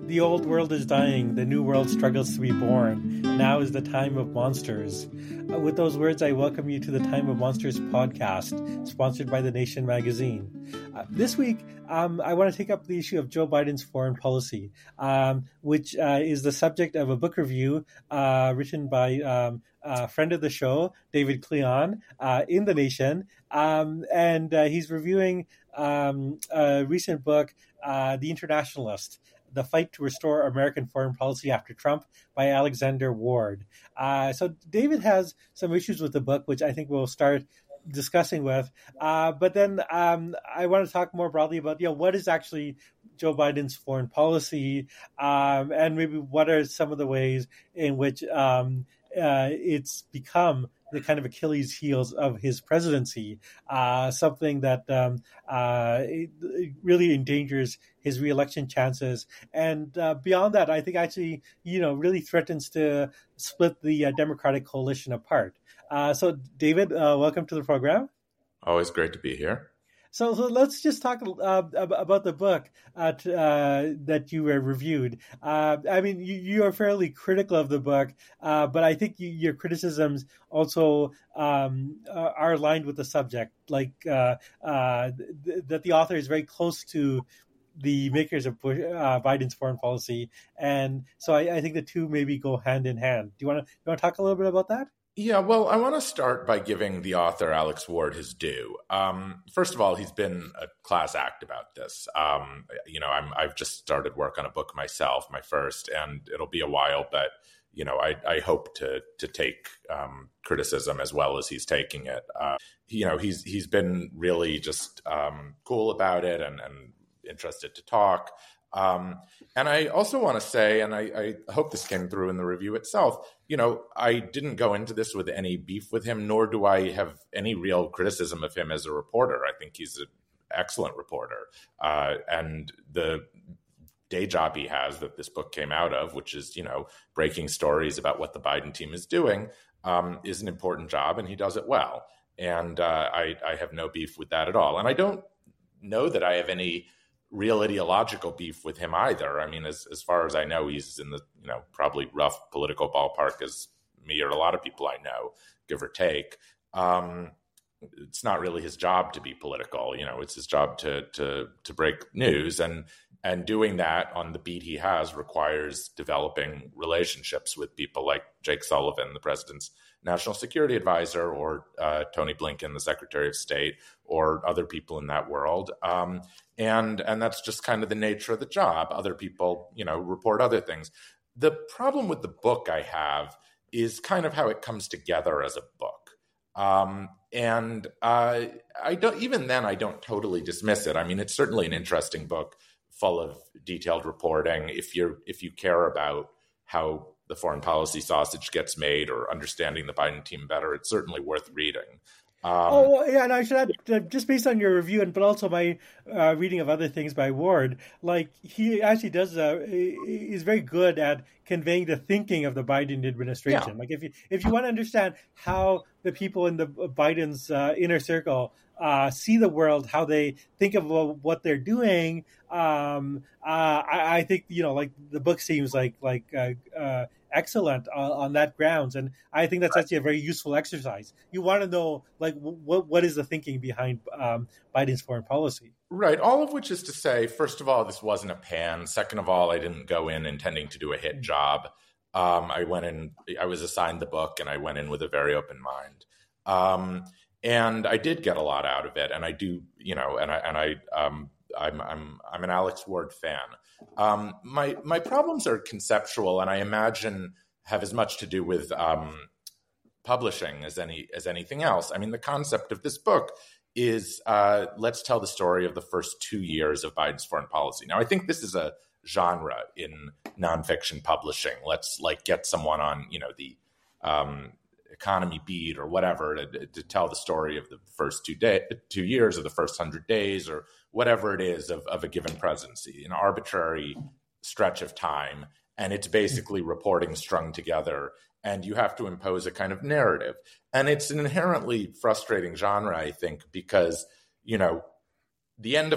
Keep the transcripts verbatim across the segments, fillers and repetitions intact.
The old world is dying, the new world struggles to be born. Now is the time of monsters. Uh, with those words, I welcome you to the Time of Monsters podcast, sponsored by The Nation magazine. Uh, this week, um, I want to take up the issue of Joe Biden's foreign policy, um, which uh, is the subject of a book review uh, written by um, a friend of the show, David Cleon, uh, in The Nation. Um, and uh, he's reviewing um, a recent book, uh, The Internationalist: The Fight to Restore American Foreign Policy After Trump by Alexander Ward. Uh, so David has some issues with the book, which I think we'll start discussing with. Uh, but then um, I want to talk more broadly about, you know, what is actually Joe Biden's foreign policy, um, and maybe what are some of the ways in which um, uh, it's become the kind of Achilles heels of his presidency, uh, something that um, uh, it, it really endangers his reelection chances. And uh, beyond that, I think actually, you know, really threatens to split the uh, Democratic coalition apart. Uh, so, David, uh, welcome to the program. Always great to be here. So, so let's just talk uh, about the book uh, t- uh, that you uh, reviewed. Uh, I mean, you, you are fairly critical of the book, uh, but I think you, your criticisms also um, are aligned with the subject, like uh, uh, th- that the author is very close to the makers of Bush, uh, Biden's foreign policy, and so I, I think the two maybe go hand in hand. Do you want to you want to talk a little bit about that? Yeah, well, I want to start by giving the author, Alex Ward, his due. Um, first of all, he's been a class act about this. Um, you know, I'm, I've just started work on a book myself, my first, and it'll be a while, but, you know, I, I hope to to take um, criticism as well as he's taking it. Uh, you know, he's he's been really just um, cool about it and, and interested to talk. Um, and I also want to say, and I, I hope this came through in the review itself, you know, I didn't go into this with any beef with him, nor do I have any real criticism of him as a reporter. I think he's an excellent reporter. Uh, and the day job he has that this book came out of, which is, you know, breaking stories about what the Biden team is doing, um, is an important job, and he does it well. And uh, I, I have no beef with that at all. And I don't know that I have any real ideological beef with him either. I mean, as as far as I know, he's in the, you know, probably rough political ballpark as me or a lot of people I know, give or take. Um, it's not really his job to be political. You know, it's his job to to to break news, and and doing that on the beat he has requires developing relationships with people like Jake Sullivan, the president's national security advisor, or uh, Tony Blinken, the Secretary of State, or other people in that world. Um, and and that's just kind of the nature of the job. Other people, you know, report other things. The problem with the book I have is kind of how it comes together as a book. Um, and uh, I don't, even then, I don't totally dismiss it. I mean, it's certainly an interesting book full of detailed reporting. If you're if you care about how the foreign policy sausage gets made or understanding the Biden team better, it's certainly worth reading. Um, oh, yeah, and I should add, just based on your review, and but also my uh, reading of other things by Ward, like he actually does, uh, is very good at conveying the thinking of the Biden administration. Yeah. Like if you if you want to understand how the people in the Biden's uh, inner circle uh, see the world, how they think of uh, what they're doing, um, uh, I, I think, you know, like the book seems like like. Uh, uh, excellent uh, on that grounds, and I think that's actually a very useful exercise. You want to know, like, what what is the thinking behind um, Biden's foreign policy? Right. All of which is to say, first of all, this wasn't a pan. Second of all, I didn't go in intending to do a hit job. Um, I went in, I was assigned the book, and I went in with a very open mind. Um, and I did get a lot out of it, and I do, you know, and I and I. Um, I'm I'm I'm an Alex Ward fan. Um, my my problems are conceptual, and I imagine have as much to do with um, publishing as any as anything else. I mean, the concept of this book is uh, let's tell the story of the first two years of Biden's foreign policy. Now, I think this is a genre in nonfiction publishing. Let's like get someone on, you know, the um, economy beat or whatever to, to tell the story of the first two day, two years or the first hundred days or whatever it is of, of a given presidency, an arbitrary stretch of time. And it's basically reporting strung together, and you have to impose a kind of narrative. And it's an inherently frustrating genre, I think, because, you know, the end of a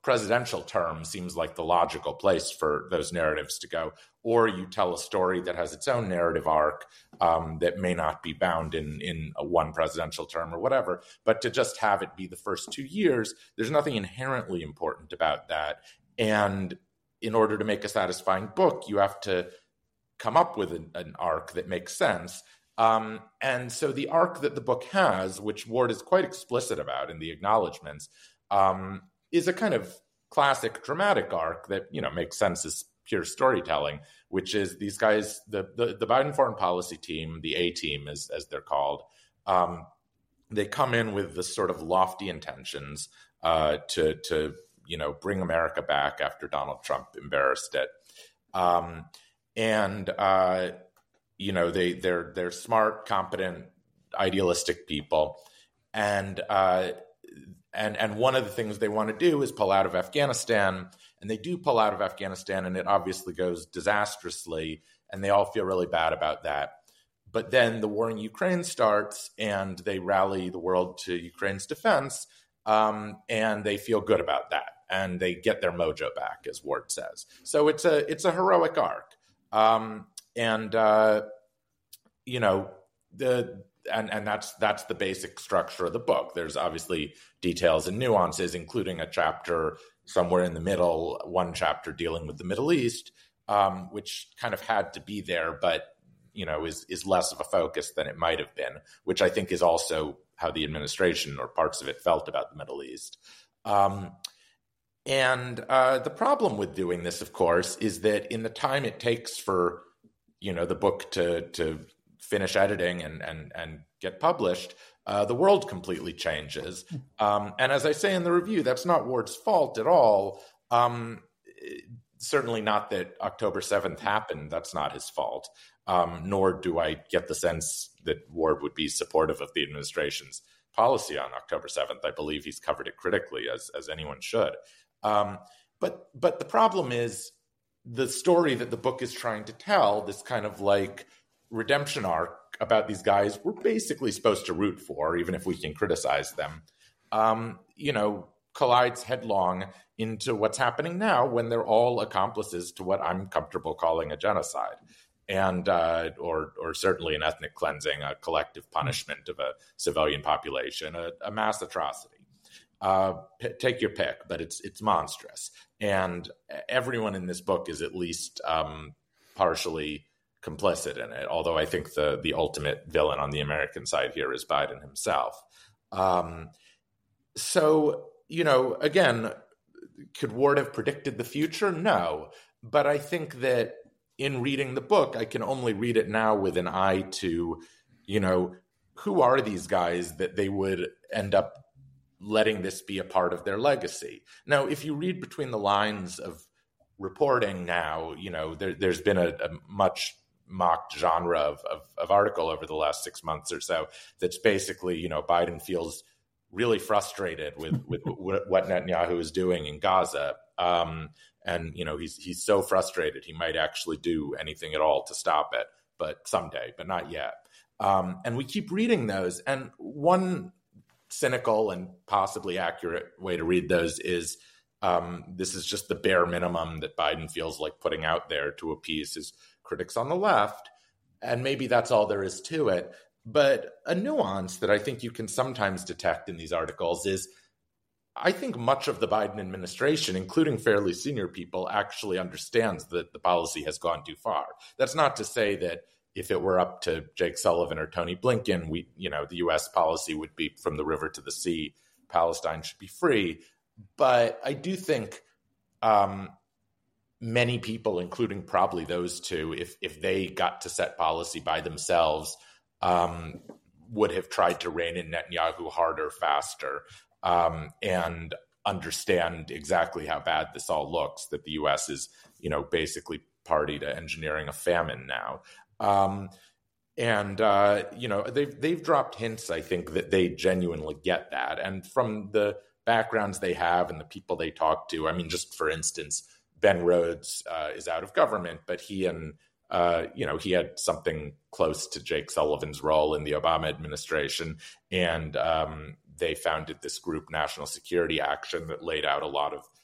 presidential term seems like the logical place for those narratives to go. Or you tell a story that has its own narrative arc um, that may not be bound in, in a one presidential term or whatever. But to just have it be the first two years, there's nothing inherently important about that. And in order to make a satisfying book, you have to come up with an, an arc that makes sense. Um, and so the arc that the book has, which Ward is quite explicit about in the acknowledgments, um, is a kind of classic dramatic arc that, you know, makes sense as pure storytelling, which is these guys, the the, the Biden foreign policy team, the A team, as, as they're called, um, they come in with this sort of lofty intentions uh, to, to, you know, bring America back after Donald Trump embarrassed it. Um, and, uh, you know, they, they're, they're smart, competent, idealistic people. And, uh, And and one of the things they want to do is pull out of Afghanistan, and they do pull out of Afghanistan, and it obviously goes disastrously, and they all feel really bad about that. But then the war in Ukraine starts, and they rally the world to Ukraine's defense, um, and they feel good about that, and they get their mojo back, as Ward says. So it's a it's a heroic arc, um, and uh, you know the. And, and that's that's the basic structure of the book. There's obviously details and nuances, including a chapter somewhere in the middle, one chapter dealing with the Middle East, um, which kind of had to be there, but you know is is less of a focus than it might have been, which I think is also how the administration or parts of it felt about the Middle East. Um, and uh, the problem with doing this, of course, is that in the time it takes for you know the book to to finish editing and and and get published, uh, the world completely changes. Um, and as I say in the review, that's not Ward's fault at all. Um, certainly not that October seventh happened. That's not his fault. Um, nor do I get the sense that Ward would be supportive of the administration's policy on October seventh. I believe he's covered it critically, as as anyone should. Um, but but the problem is the story that the book is trying to tell, this kind of like redemption arc about these guys we're basically supposed to root for, even if we can criticize them, um, you know, collides headlong into what's happening now when they're all accomplices to what I'm comfortable calling a genocide, and uh, or or certainly an ethnic cleansing, a collective punishment of a civilian population, a, a mass atrocity. Uh, p- take your pick, but it's it's monstrous, and everyone in this book is at least um, partially complicit in it, although I think the the ultimate villain on the American side here is Biden himself. Um, so, you know, again, could Ward have predicted the future? No. But I think that in reading the book, I can only read it now with an eye to, you know, who are these guys that they would end up letting this be a part of their legacy? Now, if you read between the lines of reporting now, you know, there, there's been a, a much mocked genre of, of, of article over the last six months or so that's basically, you know, Biden feels really frustrated with, with what Netanyahu is doing in Gaza. Um, and, you know, he's he's so frustrated he might actually do anything at all to stop it, but someday, but not yet. Um, and we keep reading those. And one cynical and possibly accurate way to read those is um, this is just the bare minimum that Biden feels like putting out there to appease his critics on the left, and maybe that's all there is to it. But a nuance that I think you can sometimes detect in these articles is I think much of the Biden administration, including fairly senior people, actually understands that the policy has gone too far. That's not to say that if it were up to Jake Sullivan or Tony Blinken, we, you know, the U S policy would be from the river to the sea, Palestine should be free. But I do think um, many people, including probably those two, if if they got to set policy by themselves, um, would have tried to rein in Netanyahu harder, faster, um, and understand exactly how bad this all looks, that the U S is, you know, basically party to engineering a famine now. Um, and, uh, you know, they've, they've dropped hints, I think, that they genuinely get that. And from the backgrounds they have and the people they talk to, I mean, just for instance, Ben Rhodes uh, is out of government, but he and, uh, you know, he had something close to Jake Sullivan's role in the Obama administration. And um, they founded this group, National Security Action, that laid out a lot of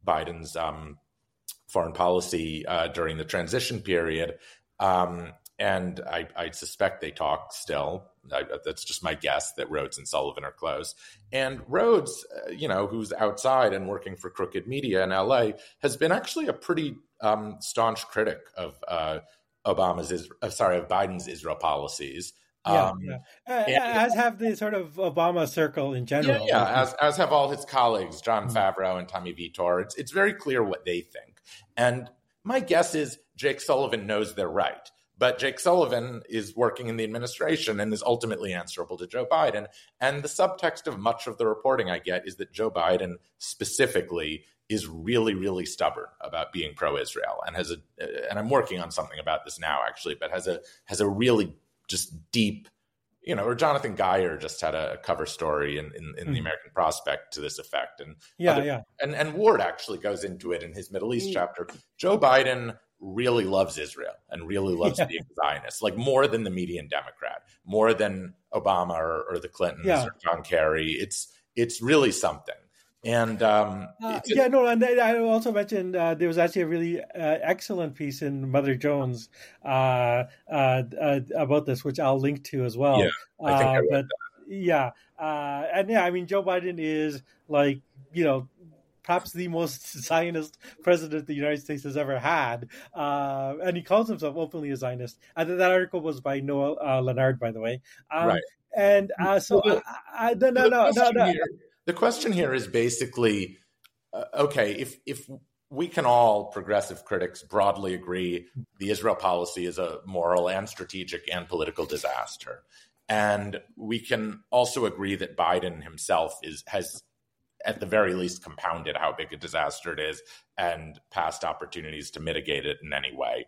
Biden's um, foreign policy uh, during the transition period. Um, and I, I suspect they talk still. I, that's just my guess that Rhodes and Sullivan are close. And Rhodes, uh, you know, who's outside and working for Crooked Media in L A, has been actually a pretty um, staunch critic of uh, Obama's, uh, sorry, of Biden's Israel policies. Yeah, um, yeah. Uh, as have the sort of Obama circle in general. Yeah, yeah. As, as have all his colleagues, Jon Favreau and Tommy Vitor. It's, it's very clear what they think. And my guess is Jake Sullivan knows they're right. But Jake Sullivan is working in the administration and is ultimately answerable to Joe Biden. And the subtext of much of the reporting I get is that Joe Biden specifically is really, really stubborn about being pro-Israel, and has a, and I'm working on something about this now actually, but has a has a really just deep, you know, or Jonathan Geyer just had a cover story in, in, in mm. the American Prospect to this effect. And yeah, other, yeah. And, and Ward actually goes into it in his Middle East mm. chapter. Joe Biden really loves Israel and really loves yeah. being Zionist, like more than the median Democrat, more than Obama or, or the Clintons yeah. or John Kerry. It's it's really something. And um, uh, yeah, no, and I also mentioned uh, there was actually a really uh, excellent piece in Mother Jones uh, uh, uh, about this, which I'll link to as well. Yeah, I think I read but that. yeah, uh, and yeah, I mean, Joe Biden is like, you know, perhaps the most Zionist president the United States has ever had. Uh, and he calls himself openly a Zionist. And that article was by Noah uh, Leonard, by the way. Um, right. And uh, so, well, I, I, no, no, no, no, no. Here, the question here is basically, uh, okay, if if we can all, progressive critics, broadly agree the Israel policy is a moral and strategic and political disaster. And we can also agree that Biden himself is has at the very least compounded how big a disaster it is and past opportunities to mitigate it in any way.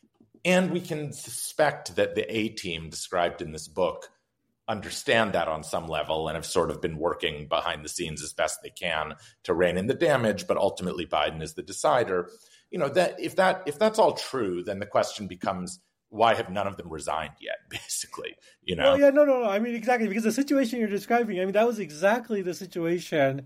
And we can suspect that the A-team described in this book understand that on some level and have sort of been working behind the scenes as best they can to rein in the damage, but ultimately Biden is the decider. You know, that if that if that's all true, then the question becomes, why have none of them resigned yet, basically, you know? Well, yeah, no, no, no. I mean, exactly, because the situation you're describing, I mean, that was exactly the situation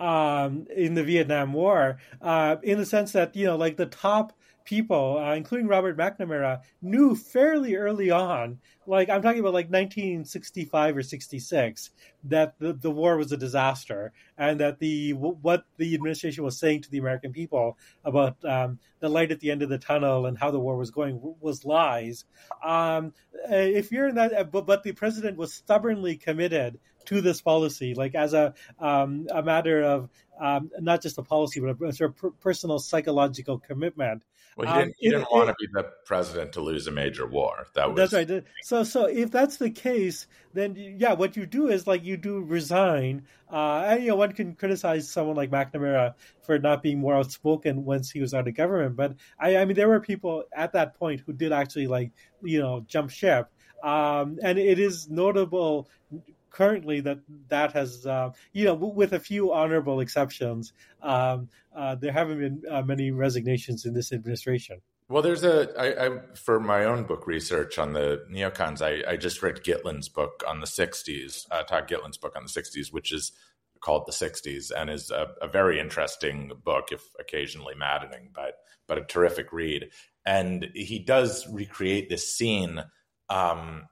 um, in the Vietnam War, uh, in the sense that, you know, like the top people, uh, including Robert McNamara, knew fairly early on, like I'm talking about like nineteen sixty-five or sixty-six, that the, the war was a disaster, and that the what the administration was saying to the American people about um, the light at the end of the tunnel and how the war was going was lies. Um, if you're in that, but, but the president was stubbornly committed to this policy, like as a um, a matter of um, not just a policy, but a sort of per- personal psychological commitment. Well, he didn't, um, he didn't it, want to be the president to lose a major war. That was that's right. So, so if that's the case, then yeah, what you do is like you do resign. Uh, and you know, one can criticize someone like McNamara for not being more outspoken once he was out of government. But I, I mean, there were people at that point who did actually like you know jump ship. Um, and it is notable currently that that has, uh, you know, with a few honorable exceptions, um, uh, there haven't been uh, many resignations in this administration. Well, there's a, I, I, for my own book research on the neocons, I, I just read Gitlin's book on the sixties, uh, Todd Gitlin's book on the sixties, which is called The sixties and is a, a very interesting book, if occasionally maddening, but, but a terrific read. And he does recreate this scene um,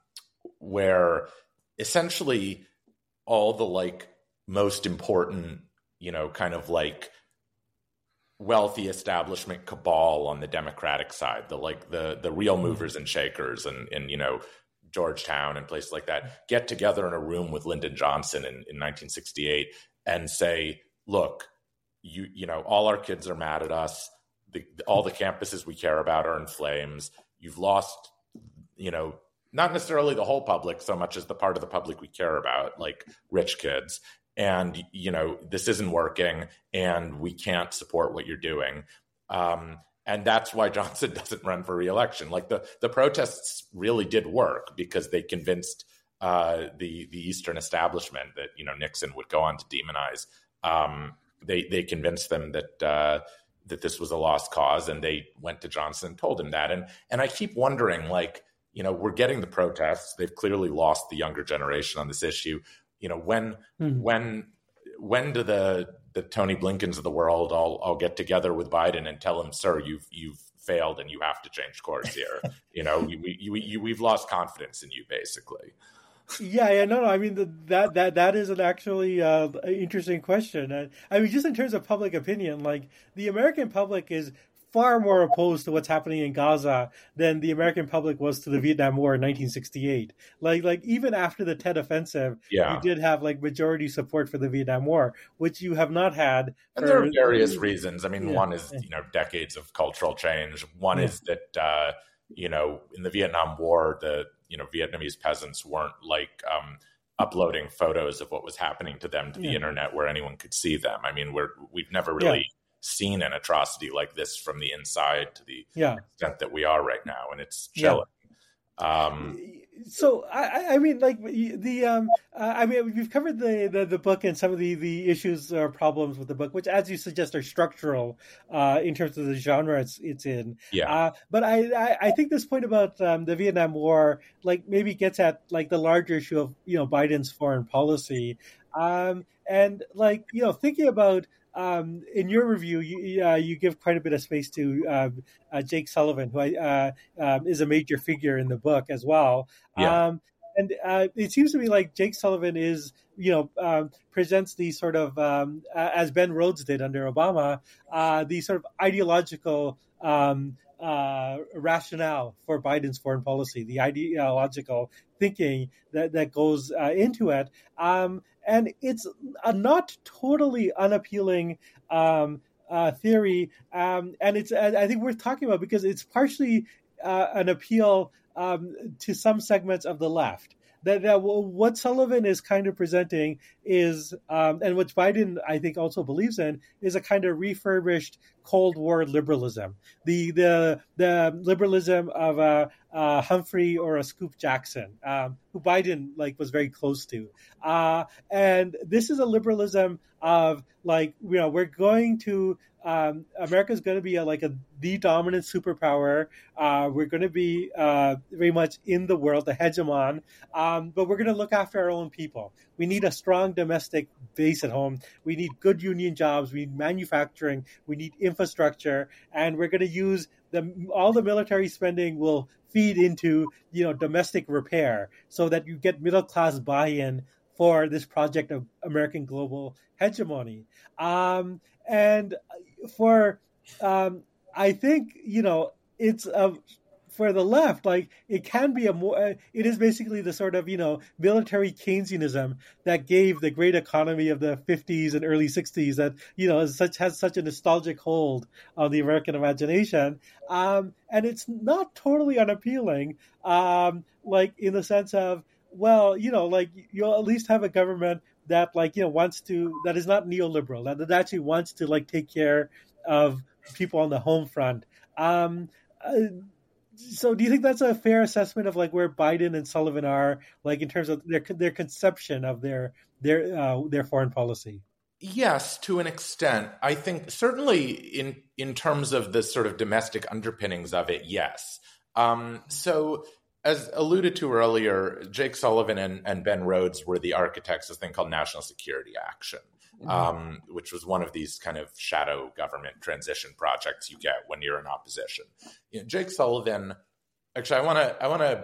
where essentially all the like most important, you know, kind of like wealthy establishment cabal on the Democratic side, the like the the real movers and shakers and, and you know, Georgetown and places like that, get together in a room with Lyndon Johnson in, in nineteen sixty-eight and say, look, you you know, all our kids are mad at us. The, all the campuses we care about are in flames. You've lost, you know, not necessarily the whole public so much as the part of the public we care about, like rich kids. And, you know, this isn't working and we can't support what you're doing. Um, and that's why Johnson doesn't run for re-election. Like the, the protests really did work because they convinced uh, the, the Eastern establishment that, you know, Nixon would go on to demonize. Um, they, they convinced them that, uh, that this was a lost cause, and they went to Johnson and told him that. And, and I keep wondering, like, you know, we're getting the protests. They've clearly lost the younger generation on this issue. You know, when mm-hmm. when when do the the the Tony Blinkens of the world all all get together with Biden and tell him, "Sir, you've you've failed and you have to change course here." you know, we, we, we, we've lost confidence in you, basically. Yeah, yeah, no, no. I mean, the, that that that is an actually uh, interesting question. Uh, I mean, just in terms of public opinion, like the American public is far more opposed to what's happening in Gaza than the American public was to the Vietnam War in nineteen sixty-eight. Like, like even after the Tet Offensive, yeah. you did have like majority support for the Vietnam War, which you have not had. And for, there are various reasons. I mean, yeah. one is, you know, decades of cultural change. One yeah. is that, uh, you know, in the Vietnam War, the, you know, Vietnamese peasants weren't like um, uploading photos of what was happening to them to the yeah. internet where anyone could see them. I mean, we're, we've never really yeah. seen an atrocity like this from the inside to the yeah. extent that we are right now. And it's chilling. Yeah. Um, so, I, I mean, like the, um, uh, I mean, we've covered the, the, the book and some of the, the issues or problems with the book, which, as you suggest, are structural uh, in terms of the genre it's, it's in. Yeah. Uh, but I, I, I think this point about um, the Vietnam War, like maybe gets at like the larger issue of, you know, Biden's foreign policy. Um, and like, you know, thinking about, Um, in your review, you uh, you give quite a bit of space to uh, uh, Jake Sullivan, who I, uh, um, is a major figure in the book as well. Yeah. Um, and uh, it seems to me like Jake Sullivan is, you know, um, presents the sort of, um, uh, as Ben Rhodes did under Obama, uh, the sort of ideological um, uh, rationale for Biden's foreign policy, the ideological thinking that, that goes uh, into it. Um, and it's a not totally unappealing um, uh, theory. Um, and it's, I think, worth talking about because it's partially uh, an appeal um, to some segments of the left. That, that what Sullivan is kind of presenting is, um, and what Biden, I think, also believes in, is a kind of refurbished Cold War liberalism. The the the liberalism of a, a Humphrey or a Scoop Jackson, um, who Biden like was very close to. Uh, and this is a liberalism of like, you know, we're going to um, America's going to be a, like a the dominant superpower. Uh, we're going to be uh, very much in the world, the hegemon. Um, but we're going to look after our own people. We need a strong domestic base at home. We need good union jobs. We need manufacturing. We need infrastructure. And we're going to use the all the military spending will feed into, you know, domestic repair so that you get middle class buy-in for this project of American global hegemony. Um, and for, um, I think, you know, it's a, for the left, like it can be a more, it is basically the sort of, you know, military Keynesianism that gave the great economy of the fifties and early sixties that, you know, is such, has such a nostalgic hold on the American imagination. Um, and it's not totally unappealing, um, like in the sense of, well, you know, like you'll at least have a government that like, you know, wants to, that is not neoliberal, that, that actually wants to like take care of people on the home front. Um, uh, so do you think that's a fair assessment of like where Biden and Sullivan are, like in terms of their their conception of their their uh, their foreign policy? Yes, to an extent. I think certainly in in terms of the sort of domestic underpinnings of it, yes. Um, so as alluded to earlier, Jake Sullivan and, and Ben Rhodes were the architects of a thing called National Security Action, mm-hmm. um, which was one of these kind of shadow government transition projects you get when you're in opposition. You know, Jake Sullivan, actually, I want to I want to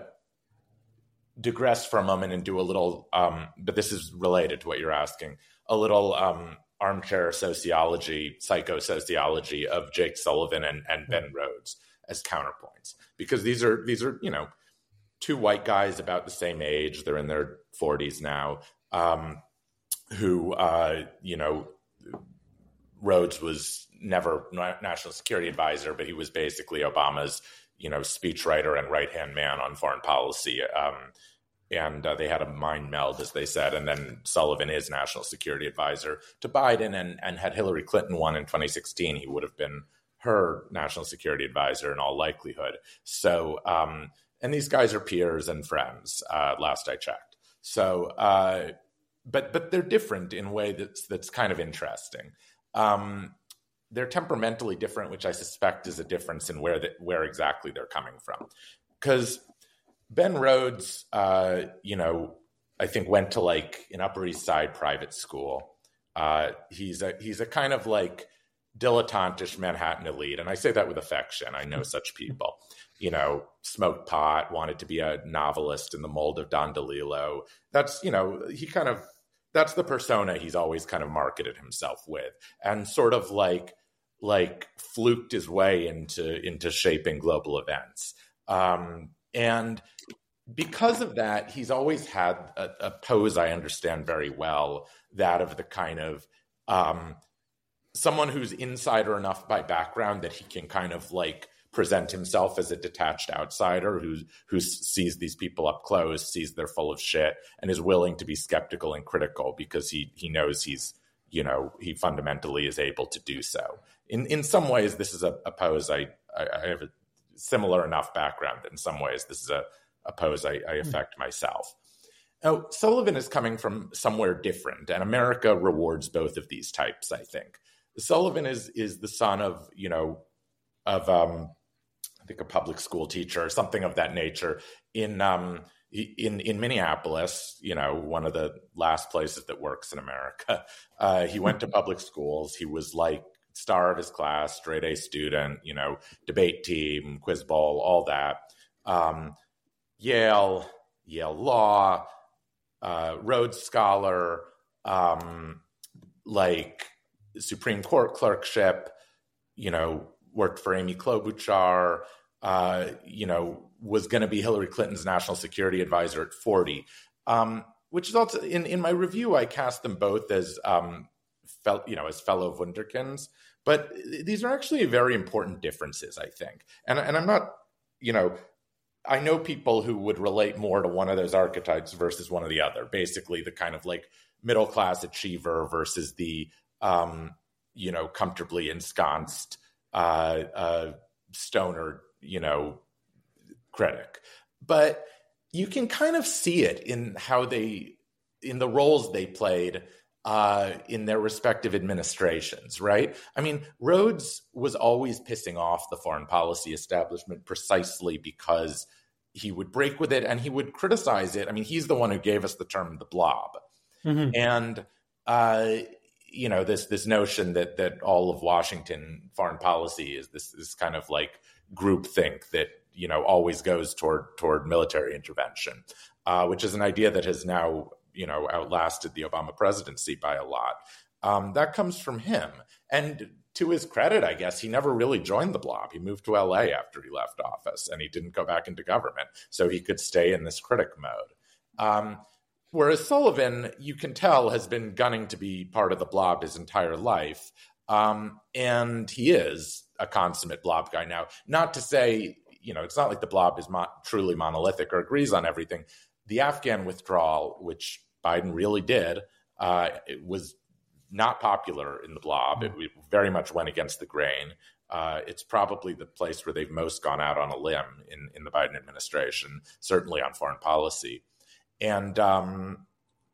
digress for a moment and do a little, um, but this is related to what you're asking, a little um, armchair sociology, psychosociology of Jake Sullivan and, and Ben Rhodes as counterpoints, because these are these are you know. two white guys about the same age, they're in their forties now, um, who, uh, you know, Rhodes was never national security advisor, but he was basically Obama's, you know, speechwriter and right-hand man on foreign policy. Um, and uh, they had a mind meld, as they said. And then Sullivan is national security advisor to Biden. And, and had Hillary Clinton won in twenty sixteen, he would have been her national security advisor in all likelihood. So, um, and these guys are peers and friends, uh, last I checked. So, uh, but but they're different in a way that's that's kind of interesting. Um, they're temperamentally different, which I suspect is a difference in where the, where exactly they're coming from. Because Ben Rhodes, uh, you know, I think went to like an Upper East Side private school, Uh, he's a he's a kind of like dilettantish Manhattan elite, and I say that with affection. I know such people. You know, smoked pot, wanted to be a novelist in the mold of Don DeLillo. That's, you know, he kind of, that's the persona he's always kind of marketed himself with, and sort of like, like fluked his way into, into shaping global events. Um, and because of that, he's always had a, a pose I understand very well, that of the kind of um, someone who's insider enough by background that he can kind of like present himself as a detached outsider who who sees these people up close, sees they're full of shit, and is willing to be skeptical and critical because he he knows he's, you know, he fundamentally is able to do so. In in some ways, this is a, a pose I, I I have a similar enough background that in some ways this is a, a pose I, I affect myself. Now, Sullivan is coming from somewhere different, and America rewards both of these types, I think. Sullivan is is the son of, you know, of um I think a public school teacher or something of that nature in um, in in Minneapolis, you know, one of the last places that works in America. Uh, he went to public schools. He was like star of his class, straight A student, you know, debate team, quiz bowl, all that. Um, Yale, Yale Law, uh, Rhodes Scholar, um, like Supreme Court clerkship, you know, worked for Amy Klobuchar, uh, you know, was going to be Hillary Clinton's national security advisor at forty, um, which is also, in, in my review, I cast them both as, um, fel- you know, as fellow wunderkinds. But these are actually very important differences, I think. And, and I'm not, you know, I know people who would relate more to one of those archetypes versus one of the other, basically the kind of like middle-class achiever versus the, um, you know, comfortably ensconced Uh, uh, stoner, you know, critic. But you can kind of see it in how they, in the roles they played uh, in their respective administrations, right? I mean, Rhodes was always pissing off the foreign policy establishment precisely because he would break with it and he would criticize it. I mean, he's the one who gave us the term the blob. Mm-hmm. And, uh, you know, this this notion that that all of Washington foreign policy is this this kind of like groupthink that, you know, always goes toward toward military intervention, uh, which is an idea that has now, you know, outlasted the Obama presidency by a lot. Um, that comes from him. And to his credit, I guess, he never really joined the blob. He moved to L A after he left office, and he didn't go back into government, so he could stay in this critic mode. Um, Whereas Sullivan, you can tell, has been gunning to be part of the blob his entire life. Um, and he is a consummate blob guy now. Not to say, you know, it's not like the blob is mo- truly monolithic or agrees on everything. The Afghan withdrawal, which Biden really did, uh, it was not popular in the blob. It, it very much went against the grain. Uh, it's probably the place where they've most gone out on a limb in, in the Biden administration, certainly on foreign policy. And, um,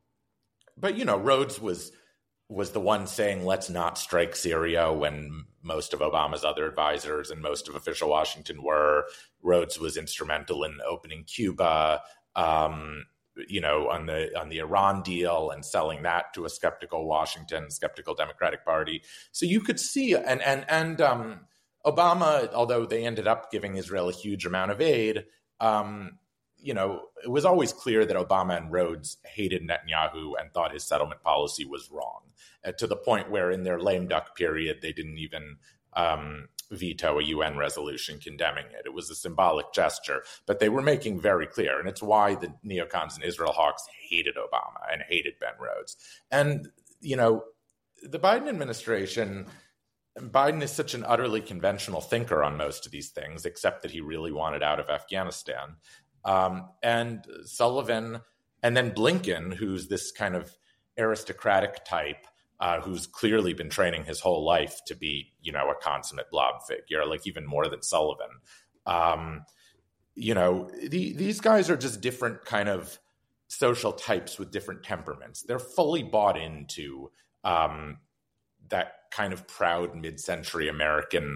but, you know, Rhodes was, was the one saying, let's not strike Syria when most of Obama's other advisors and most of official Washington were. Rhodes was instrumental in opening Cuba, um, you know, on the, on the Iran deal and selling that to a skeptical Washington, skeptical Democratic Party. So you could see, and, and, and, um, Obama, although they ended up giving Israel a huge amount of aid, um, you know, it was always clear that Obama and Rhodes hated Netanyahu and thought his settlement policy was wrong, uh, to the point where in their lame duck period, they didn't even um, veto a U N resolution condemning it. It was a symbolic gesture, but they were making very clear. And it's why the neocons and Israel hawks hated Obama and hated Ben Rhodes. And, you know, the Biden administration, Biden is such an utterly conventional thinker on most of these things, except that he really wanted out of Afghanistan. Um, and Sullivan, and then Blinken, who's this kind of aristocratic type, uh, who's clearly been training his whole life to be, you know, a consummate blob figure, like even more than Sullivan. Um, you know, the, these guys are just different kind of social types with different temperaments. They're fully bought into um, that kind of proud mid-century American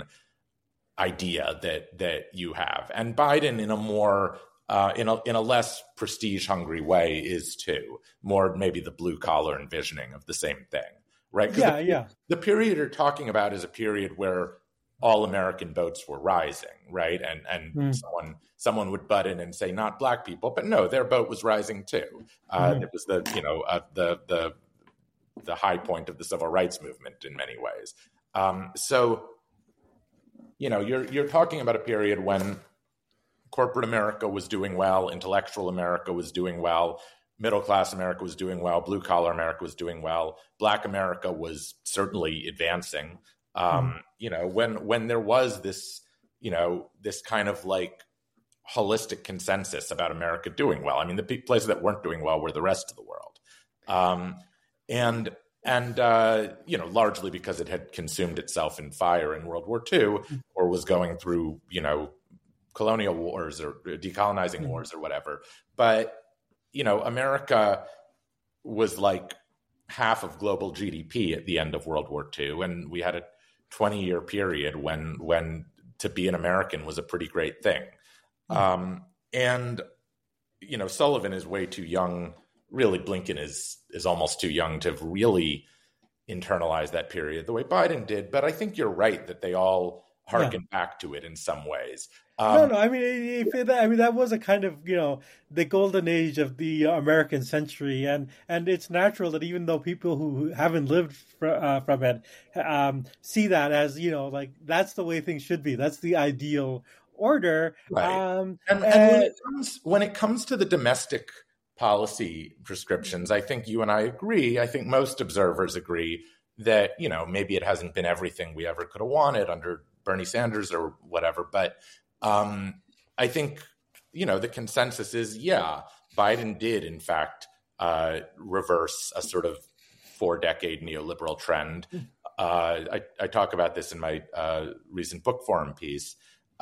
idea that that you have. And Biden, in a more Uh, in a in a less prestige-hungry way, is too. More maybe the blue-collar envisioning of the same thing. right? Yeah, the, yeah. The period you're talking about is a period where all American votes were rising, right? And and Mm. someone someone would butt in and say not black people, but no, their vote was rising too. Uh, Mm-hmm. It was the you know uh, the the the high point of the civil rights movement in many ways. Um, so, you know, you're you're talking about a period when corporate America was doing well, intellectual America was doing well, middle class America was doing well, blue collar America was doing well, black America was certainly advancing. Um, Mm-hmm. You know, when when there was this, you know, this kind of like holistic consensus about America doing well. I mean, the places that weren't doing well were the rest of the world, um, and and uh, you know, largely because it had consumed itself in fire in World War Two, or was going through, you know, colonial wars or decolonizing Mm-hmm. wars or whatever. But you know, America was like half of global G D P at the end of World War Two, and we had a twenty-year period when when to be an American was a pretty great thing. Mm-hmm. Um, and you know, Sullivan is way too young. Really, Blinken is is almost too young to have really internalized that period the way Biden did. But I think you're right that they all harken yeah. back to it in some ways. Um, no, no. I mean, if it, I mean that was a kind of, you know, the golden age of the American century, and and it's natural that even though people who haven't lived fr- uh, from it um, see that as, you know, like that's the way things should be. That's the ideal order. Right. Um, and, and, and when it comes when it comes to the domestic policy prescriptions, I think you and I agree. I think most observers agree that, you know, maybe it hasn't been everything we ever could have wanted under Bernie Sanders or whatever, but um, I think, you know, the consensus is, yeah, Biden did, in fact, uh, reverse a sort of four-decade neoliberal trend. Uh, I, I talk about this in my uh, recent book forum piece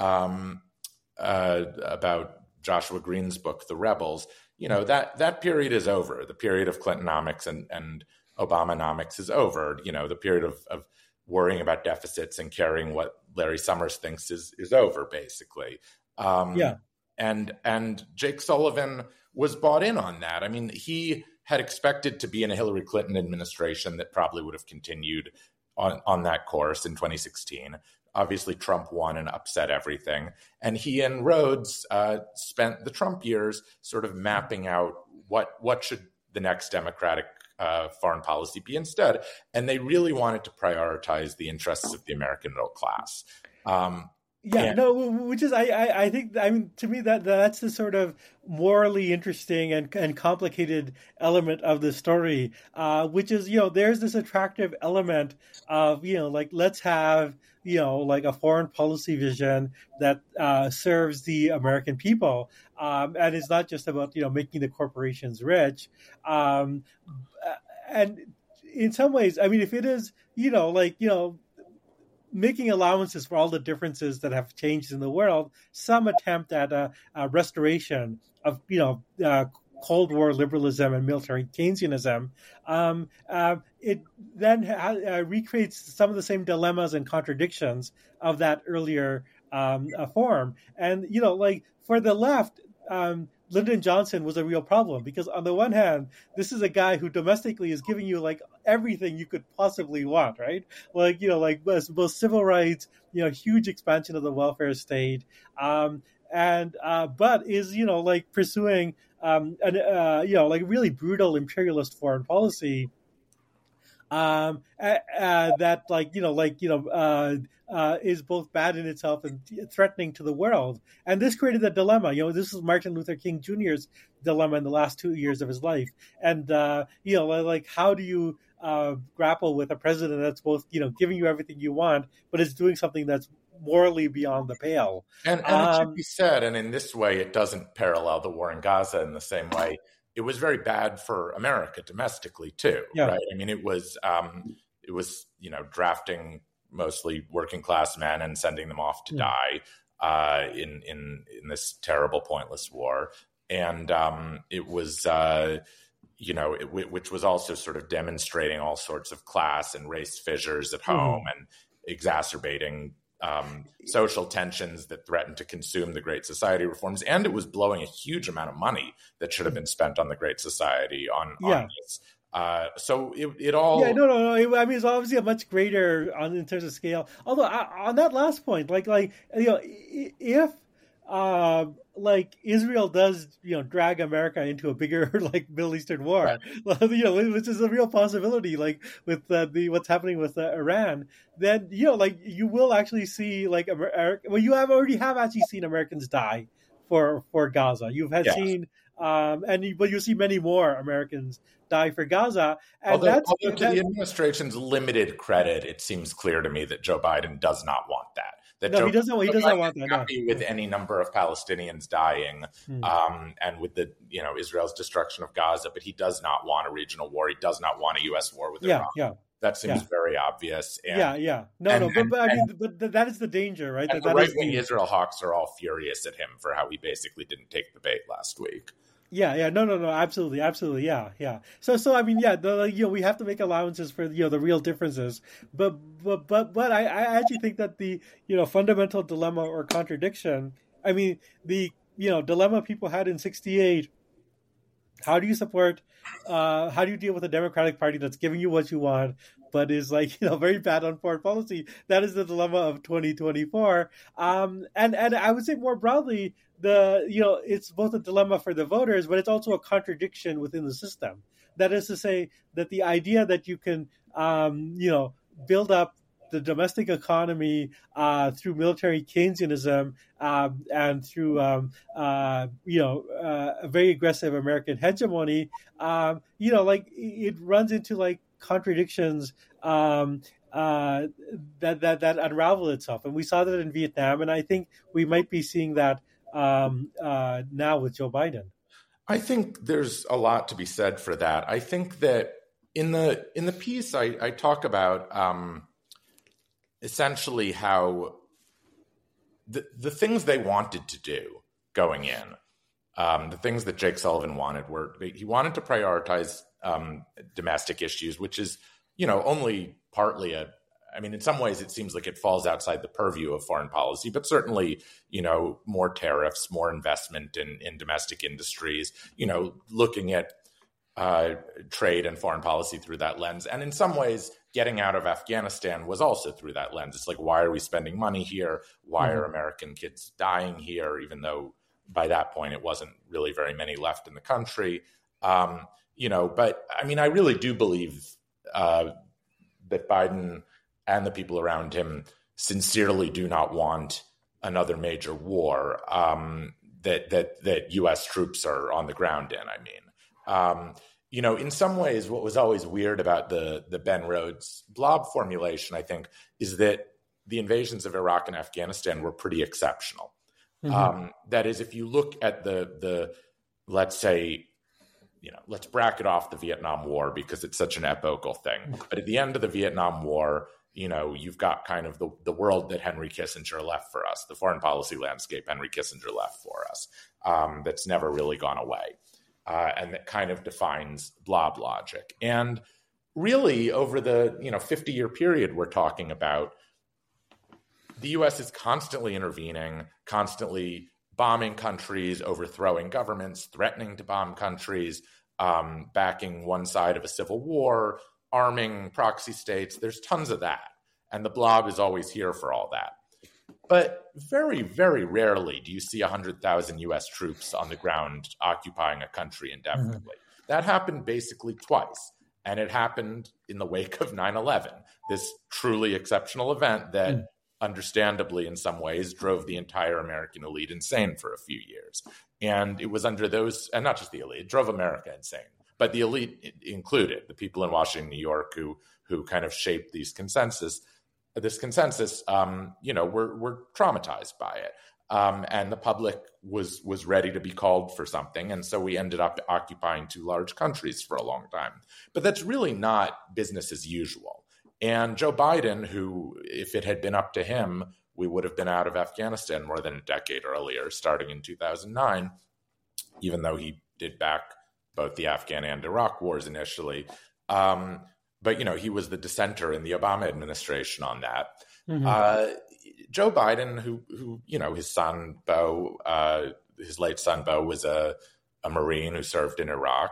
um, uh, about Joshua Green's book, The Rebels. You know, that that period is over. The period of Clintonomics and, and Obamanomics is over. You know, the period of, of worrying about deficits and caring what Larry Summers thinks is is over, basically. Um, yeah. And and Jake Sullivan was bought in on that. I mean, he had expected to be in a Hillary Clinton administration that probably would have continued on, on that course in twenty sixteen. Obviously, Trump won and upset everything. And he and Rhodes uh, spent the Trump years sort of mapping out what what should the next Democratic uh, foreign policy be instead. And they really wanted to prioritize the interests of the American middle class. Um, Yeah, and- no, which is I, I, I think I mean to me that that's the sort of morally interesting and and complicated element of the story, uh, which is, you know, there's this attractive element of, you know, like let's have, you know, like a foreign policy vision that uh, serves the American people, um, and it's not just about, you know, making the corporations rich, um, and in some ways, I mean, if it is, you know, like, you know, making allowances for all the differences that have changed in the world, some attempt at a, a restoration of, you know, uh, Cold War liberalism and military Keynesianism, um, uh, it then ha- uh, recreates some of the same dilemmas and contradictions of that earlier um, uh, form. And, you know, like for the left, um, Lyndon Johnson was a real problem because on the one hand, this is a guy who domestically is giving you like everything you could possibly want, right? Like, you know, like both, both civil rights, you know, huge expansion of the welfare state, um, and uh, but is, you know, like pursuing, um, an, uh, you know, like really brutal imperialist foreign policy. Um, uh, uh, that like, you know, like, you know, uh, uh, is both bad in itself and threatening to the world. And this created a dilemma. You know, this was Martin Luther King Junior's dilemma in the last two years of his life. And, uh, you know, like, how do you uh, grapple with a president that's both, you know, giving you everything you want, but is doing something that's morally beyond the pale? And, and um, it should be said, and in this way, it doesn't parallel the war in Gaza in the same way. It was very bad for America domestically too, yeah. right? I mean, it was um, it was you know drafting mostly working class men and sending them off to yeah. die uh, in in in this terrible, pointless war, and um, it was uh, you know it, which was also sort of demonstrating all sorts of class and race fissures at home mm. and exacerbating Um, social tensions that threatened to consume the Great Society reforms. And it was blowing a huge amount of money that should have been spent on the Great Society on, yeah. on this. Uh, so it, it all... Yeah, no, no, no. I mean, it's obviously a much greater on in terms of scale. Although I, on that last point, like, like you know, if uh, like Israel does, you know, drag America into a bigger like Middle Eastern war, right. you know, which is a real possibility. Like with uh, the what's happening with uh, Iran, then you know, like you will actually see like Amer- well, you have already have actually seen Americans die for for Gaza. You've had yes. seen. Um, and but you'll see many more Americans die for Gaza. And although, that's, although to that, the administration's limited credit, it seems clear to me that Joe Biden does not want that. That no, Joe, he doesn't. He Joe doesn't Biden want that. is happy no. with any number of Palestinians dying, hmm. um, and with the you know Israel's destruction of Gaza, but he does not want a regional war. He does not want a U S war with yeah, Iran. Yeah, That seems yeah. very obvious. And, yeah, yeah. No, and, no, but, and, but I mean, and, but that is the danger, right? And that, the that right-wing the... Israel hawks are all furious at him for how he basically didn't take the bait last week. Yeah, yeah, no, no, no, absolutely, absolutely, yeah, yeah. So, so I mean, yeah, the, you know, we have to make allowances for you know the real differences, but, but, but, but I, I actually think that the you know fundamental dilemma or contradiction. I mean, the you know dilemma people had in sixty-eight. How do you support? Uh, how do you deal with a Democratic Party that's giving you what you want, but is like you know very bad on foreign policy? That is the dilemma of twenty twenty-four. Um, and and I would say more broadly, the you know it's both a dilemma for the voters, but it's also a contradiction within the system. That is to say that the idea that you can um, you know build up the domestic economy uh, through military Keynesianism um, and through um, uh, you know uh, a very aggressive American hegemony, um, you know, like it runs into like contradictions um, uh, that that that unravel itself, and we saw that in Vietnam, and I think we might be seeing that um, uh, now with Joe Biden. I think there's a lot to be said for that. I think that in the in the piece I, I talk about. Um, essentially how the the things they wanted to do going in, um, the things that Jake Sullivan wanted were, he wanted to prioritize um, domestic issues, which is, you know, only partly a, I mean, in some ways it seems like it falls outside the purview of foreign policy, but certainly, you know, more tariffs, more investment in, in domestic industries, you know, looking at uh, trade and foreign policy through that lens. And in some ways, getting out of Afghanistan was also through that lens. It's like, why are we spending money here? Why mm-hmm. are American kids dying here? Even though by that point, it wasn't really very many left in the country. Um, you know, but I mean, I really do believe uh, that Biden and the people around him sincerely do not want another major war um, that, that, that U S troops are on the ground in, I mean. Um, you know, in some ways, what was always weird about the the Ben Rhodes blob formulation, I think, is that the invasions of Iraq and Afghanistan were pretty exceptional. Mm-hmm. Um, that is, if you look at the the, let's say, you know, let's bracket off the Vietnam War because it's such an epochal thing. But at the end of the Vietnam War, you know, you've got kind of the, the world that Henry Kissinger left for us, the foreign policy landscape Henry Kissinger left for us, um, that's never really gone away. Uh, and that kind of defines blob logic. And really, over the you know fifty-year period we're talking about, the U S is constantly intervening, constantly bombing countries, overthrowing governments, threatening to bomb countries, um, backing one side of a civil war, arming proxy states. There's tons of that. And the blob is always here for all that. But very, very rarely do you see one hundred thousand U S troops on the ground occupying a country indefinitely. Mm-hmm. That happened basically twice. And it happened in the wake of nine eleven, this truly exceptional event that mm. understandably in some ways drove the entire American elite insane for a few years. And it was under those, and not just the elite, it drove America insane. But the elite included, the people in Washington, New York, who who kind of shaped these consensus this consensus, um, you know, we're, we're traumatized by it. Um, and the public was, was ready to be called for something. And so we ended up occupying two large countries for a long time. But that's really not business as usual. And Joe Biden, who, if it had been up to him, we would have been out of Afghanistan more than a decade earlier, starting in two thousand nine, even though he did back both the Afghan and Iraq wars initially. Um, But, you know, he was the dissenter in the Obama administration on that. Mm-hmm. Uh, Joe Biden, who, who, you know, his son, Beau, uh, his late son, Beau, was a, a Marine who served in Iraq.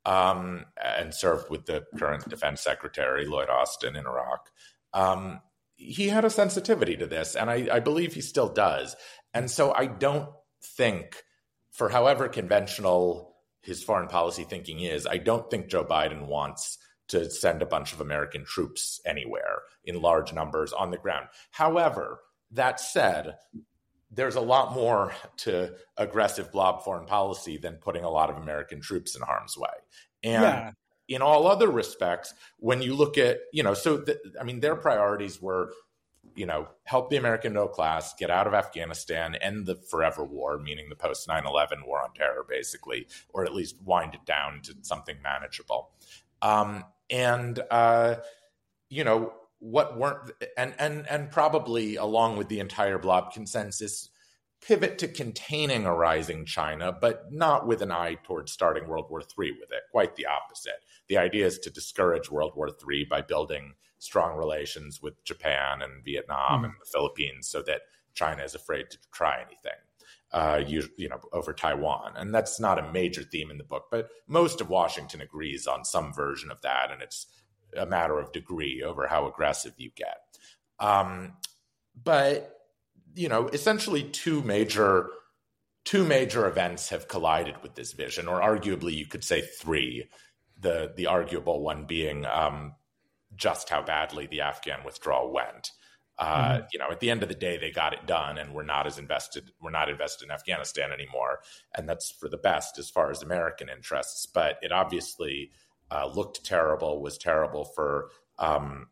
um, and served with the current defense secretary, Lloyd Austin, in Iraq. Um, he had a sensitivity to this, and I, I believe he still does. And so I don't think, for however conventional his foreign policy thinking is, I don't think Joe Biden wants to send a bunch of American troops anywhere in large numbers on the ground. However, that said, there's a lot more to aggressive blob foreign policy than putting a lot of American troops in harm's way. And yeah. in all other respects, when you look at, you know, so, the, I mean, their priorities were, you know, help the American middle class get out of Afghanistan, end the forever war, meaning the post nine eleven war on terror, basically, or at least wind it down to something manageable. Um, and, uh, you know, what weren't, and, and, and probably along with the entire blob consensus, pivot to containing a rising China, but not with an eye towards starting World War Three with it. Quite the opposite. The idea is to discourage World War Three by building strong relations with Japan and Vietnam mm. and the Philippines so that China is afraid to try anything, uh, you, you know, over Taiwan. And that's not a major theme in the book, but most of Washington agrees on some version of that, and it's a matter of degree over how aggressive you get. Um, but you know, essentially two major two major events have collided with this vision, or arguably you could say three. The the arguable one being um, just how badly the Afghan withdrawal went. Uh, mm-hmm. You know, at the end of the day, they got it done, and we're not as invested. We're not invested in Afghanistan anymore, and that's for the best as far as American interests. But it obviously uh, looked terrible, was terrible for. Um,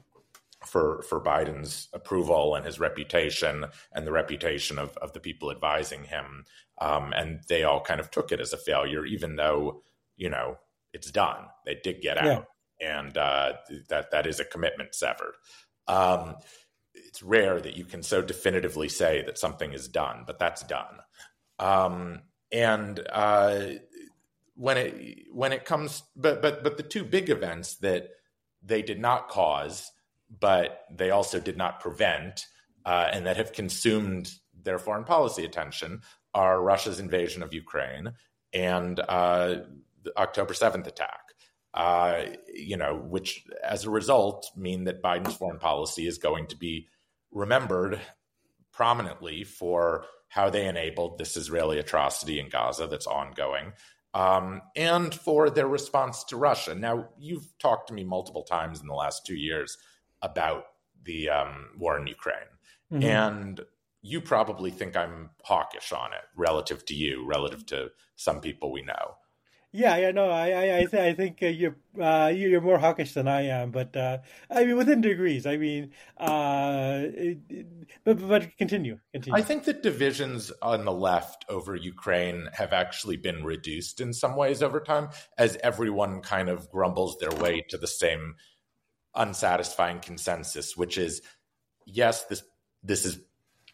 for for Biden's approval and his reputation and the reputation of, of the people advising him. Um, and they all kind of took it as a failure, even though, you know, it's done. They did get yeah. out. And uh, that that is a commitment severed. Um, it's rare that you can so definitively say that something is done, but that's done. Um, and uh, when it when it comes, but but but the two big events that they did not cause, but they also did not prevent, uh, and that have consumed their foreign policy attention, are Russia's invasion of Ukraine and uh, the October seventh attack, uh, you know, which as a result mean that Biden's foreign policy is going to be remembered prominently for how they enabled this Israeli atrocity in Gaza that's ongoing, um, and for their response to Russia. Now, you've talked to me multiple times in the last two years about the um, war in Ukraine. Mm-hmm. And you probably think I'm hawkish on it relative to you, relative to some people we know. Yeah, yeah, no, I, I, I, th- I think uh, you're, uh, you're more hawkish than I am, but uh, I mean, within degrees. I mean, uh, it, it, but but continue, continue. I think that divisions on the left over Ukraine have actually been reduced in some ways over time, as everyone kind of grumbles their way to the same unsatisfying consensus, which is, yes, this this is,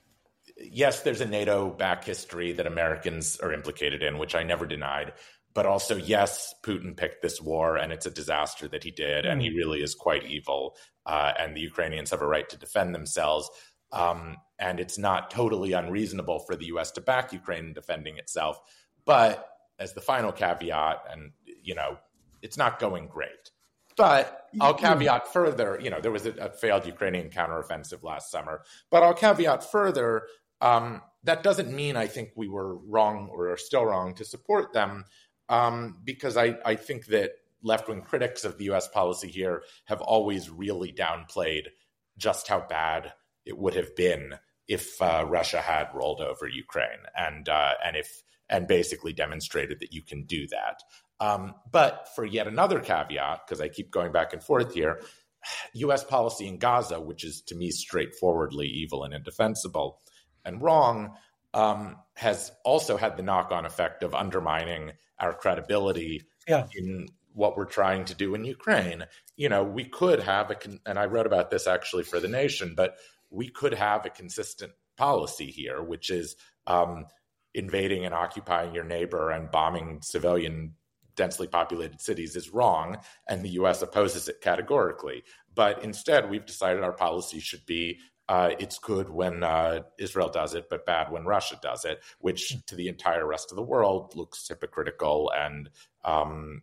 yes, there's a NATO back history that Americans are implicated in, which I never denied, but also, yes, Putin picked this war, and it's a disaster that he did, mm. and he really is quite evil, uh, and the Ukrainians have a right to defend themselves, um, and it's not totally unreasonable for the U S to back Ukraine in defending itself, but as the final caveat, and, you know, it's not going great. But I'll caveat further, you know, there was a, a failed Ukrainian counteroffensive last summer, but I'll caveat further, um, that doesn't mean I think we were wrong or are still wrong to support them, um, because I, I think that left-wing critics of the U S policy here have always really downplayed just how bad it would have been if uh, Russia had rolled over Ukraine and uh, and if and basically demonstrated that you can do that. Um, but for yet another caveat, because I keep going back and forth here, U S policy in Gaza, which is to me straightforwardly evil and indefensible and wrong, um, has also had the knock-on effect of undermining our credibility yeah. in what we're trying to do in Ukraine. You know, we could have a, con- and I wrote about this actually for The Nation, but we could have a consistent policy here, which is um, invading and occupying your neighbor and bombing civilian densely populated cities is wrong, and the U S opposes it categorically. But instead, we've decided our policy should be uh, it's good when uh, Israel does it, but bad when Russia does it, which to the entire rest of the world looks hypocritical and um,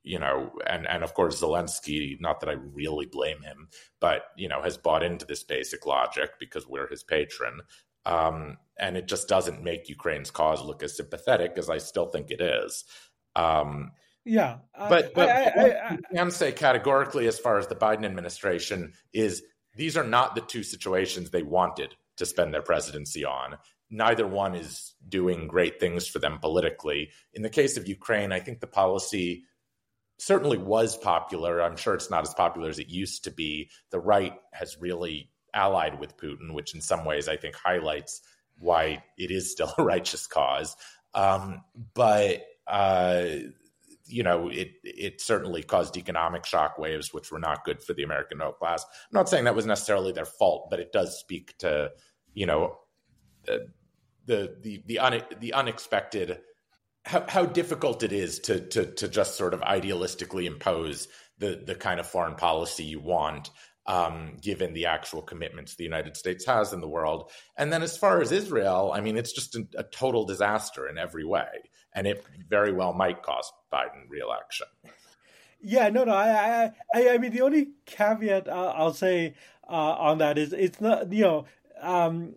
you know, and, and of course, Zelensky, not that I really blame him, but, you know, has bought into this basic logic because we're his patron. Um, and it just doesn't make Ukraine's cause look as sympathetic as I still think it is. Um, yeah. Uh, but but I, I, what I, I can say categorically as far as the Biden administration is these are not the two situations they wanted to spend their presidency on. Neither one is doing great things for them politically. In the case of Ukraine, I think the policy certainly was popular. I'm sure it's not as popular as it used to be. The right has really allied with Putin, which in some ways I think highlights why it is still a righteous cause. Um, but, uh, you know, it it certainly caused economic shockwaves, which were not good for the American middle class. I'm not saying that was necessarily their fault, but it does speak to, you know, uh, the the the un, the unexpected, how, how difficult it is to to to just sort of idealistically impose the the kind of foreign policy you want, um, given the actual commitments the United States has in the world. And then as far as Israel, I mean, it's just a, a total disaster in every way, and it very well might cost Biden re-election. Yeah, no, no. I, I, I mean, the only caveat uh, I'll say uh, on that is it's not, you know. Um,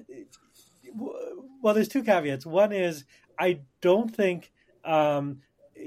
Well, there's two caveats. One is I don't think um,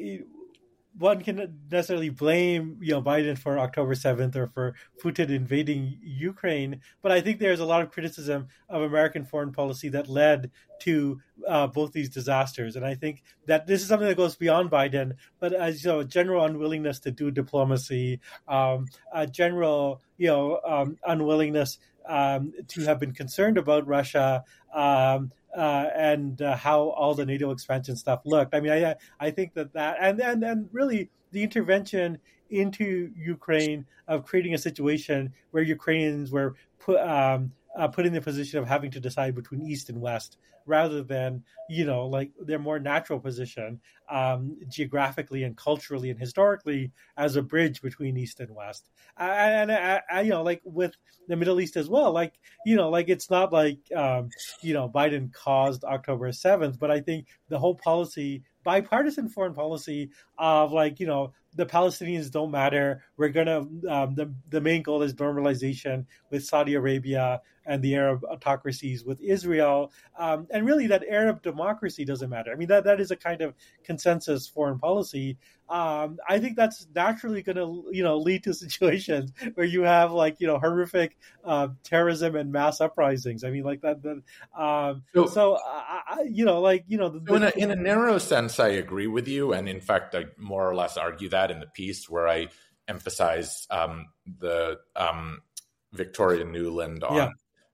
one can necessarily blame, you know, Biden for October seventh or for Putin invading Ukraine, but I think there's a lot of criticism of American foreign policy that led to uh, both these disasters. And I think that this is something that goes beyond Biden, but as you know, general unwillingness to do diplomacy, um, a general, you know, um, unwillingness Um, to have been concerned about Russia um, uh, and uh, how all the NATO expansion stuff looked. I mean, I I think that that and and and really the intervention into Ukraine of creating a situation where Ukrainians were put um, uh, put in the position of having to decide between East and West, rather than, you know, like their more natural position um, geographically and culturally and historically as a bridge between East and West. And, I, I, you know, like with the Middle East as well, like, you know, like it's not like, um, you know, Biden caused October seventh, but I think the whole policy, bipartisan foreign policy of like, you know, the Palestinians don't matter. We're going to, um, the, the main goal is normalization with Saudi Arabia and the Arab autocracies with Israel. Um, and really that Arab democracy doesn't matter. I mean, that, that is a kind of consensus foreign policy. Um, I think that's naturally going to, you know, lead to situations where you have like, you know, horrific uh, terrorism and mass uprisings. I mean, like that. that um, so, so I, I, you know, like, you know. The, so in, a, in a narrow sense, I agree with you. And in fact, I more or less argue that in the piece where I emphasize um, the um, Victoria Nuland on yeah.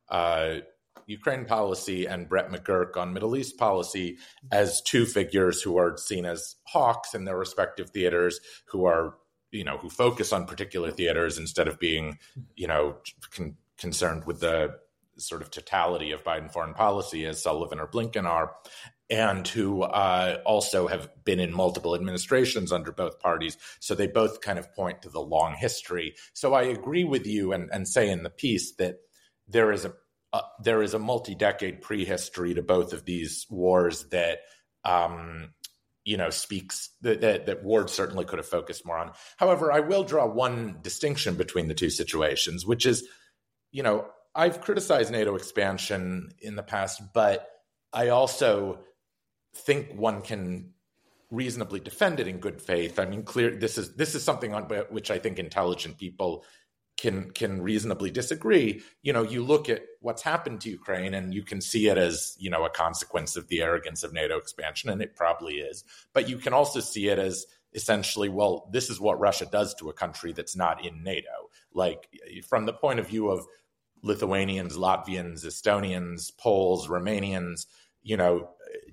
uh, Ukraine policy and Brett McGurk on Middle East policy as two figures who are seen as hawks in their respective theaters, who are, you know, who focus on particular theaters instead of being, you know, con- concerned with the sort of totality of Biden foreign policy as Sullivan or Blinken are, and who uh, also have been in multiple administrations under both parties. So they both kind of point to the long history. So I agree with you and, and say in the piece that there is a Uh, there is a multi-decade prehistory to both of these wars that, um, you know, speaks that, that, that Ward certainly could have focused more on. However, I will draw one distinction between the two situations, which is, you know, I've criticized NATO expansion in the past, but I also think one can reasonably defend it in good faith. I mean, clear this is this is something on which I think intelligent people can can reasonably disagree. You know, you look at what's happened to Ukraine and you can see it as, you know, a consequence of the arrogance of NATO expansion, and it probably is. But you can also see it as essentially, well, this is what Russia does to a country that's not in NATO. Like, from the point of view of Lithuanians, Latvians, Estonians, Poles, Romanians, you know,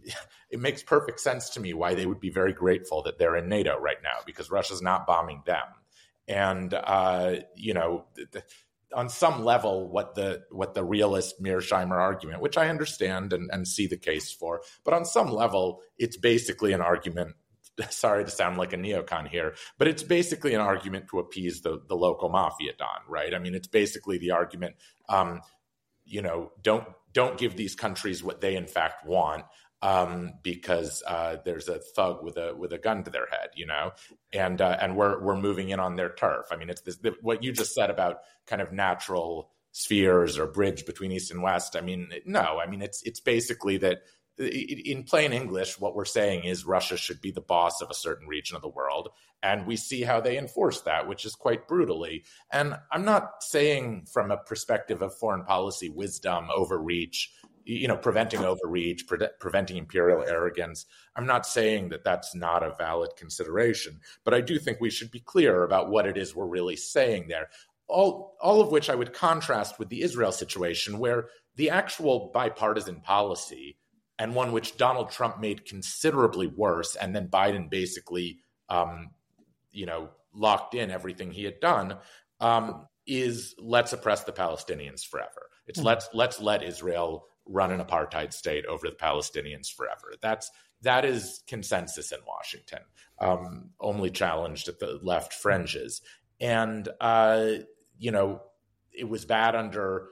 it makes perfect sense to me why they would be very grateful that they're in NATO right now, because Russia's not bombing them. And, uh, you know, th- th- on some level, what the what the realist Mearsheimer argument, which I understand and, and see the case for, but on some level, it's basically an argument. Sorry to sound like a neocon here, but it's basically an argument to appease the, the local mafia don, right? I mean, it's basically the argument, um, you know, don't don't give these countries what they in fact want. um, because uh, there's a thug with a with a gun to their head, you know, and uh, and we're we're moving in on their turf. I mean, it's this, what you just said about kind of natural spheres or bridge between East and West. I mean, no, I mean it's it's basically that in plain English, what we're saying is Russia should be the boss of a certain region of the world, and we see how they enforce that, which is quite brutally. And I'm not saying from a perspective of foreign policy wisdom, overreach, you know, preventing overreach, pre- preventing imperial arrogance. I'm not saying that that's not a valid consideration, but I do think we should be clear about what it is we're really saying there. All, all of which I would contrast with the Israel situation, where the actual bipartisan policy, and one which Donald Trump made considerably worse, and then Biden basically, um, you know, locked in everything he had done, um, is let's oppress the Palestinians forever. It's mm-hmm. let's let's let Israel run an apartheid state over the Palestinians forever. That's that is consensus in Washington, um, only challenged at the left fringes. And uh, you know, it was bad under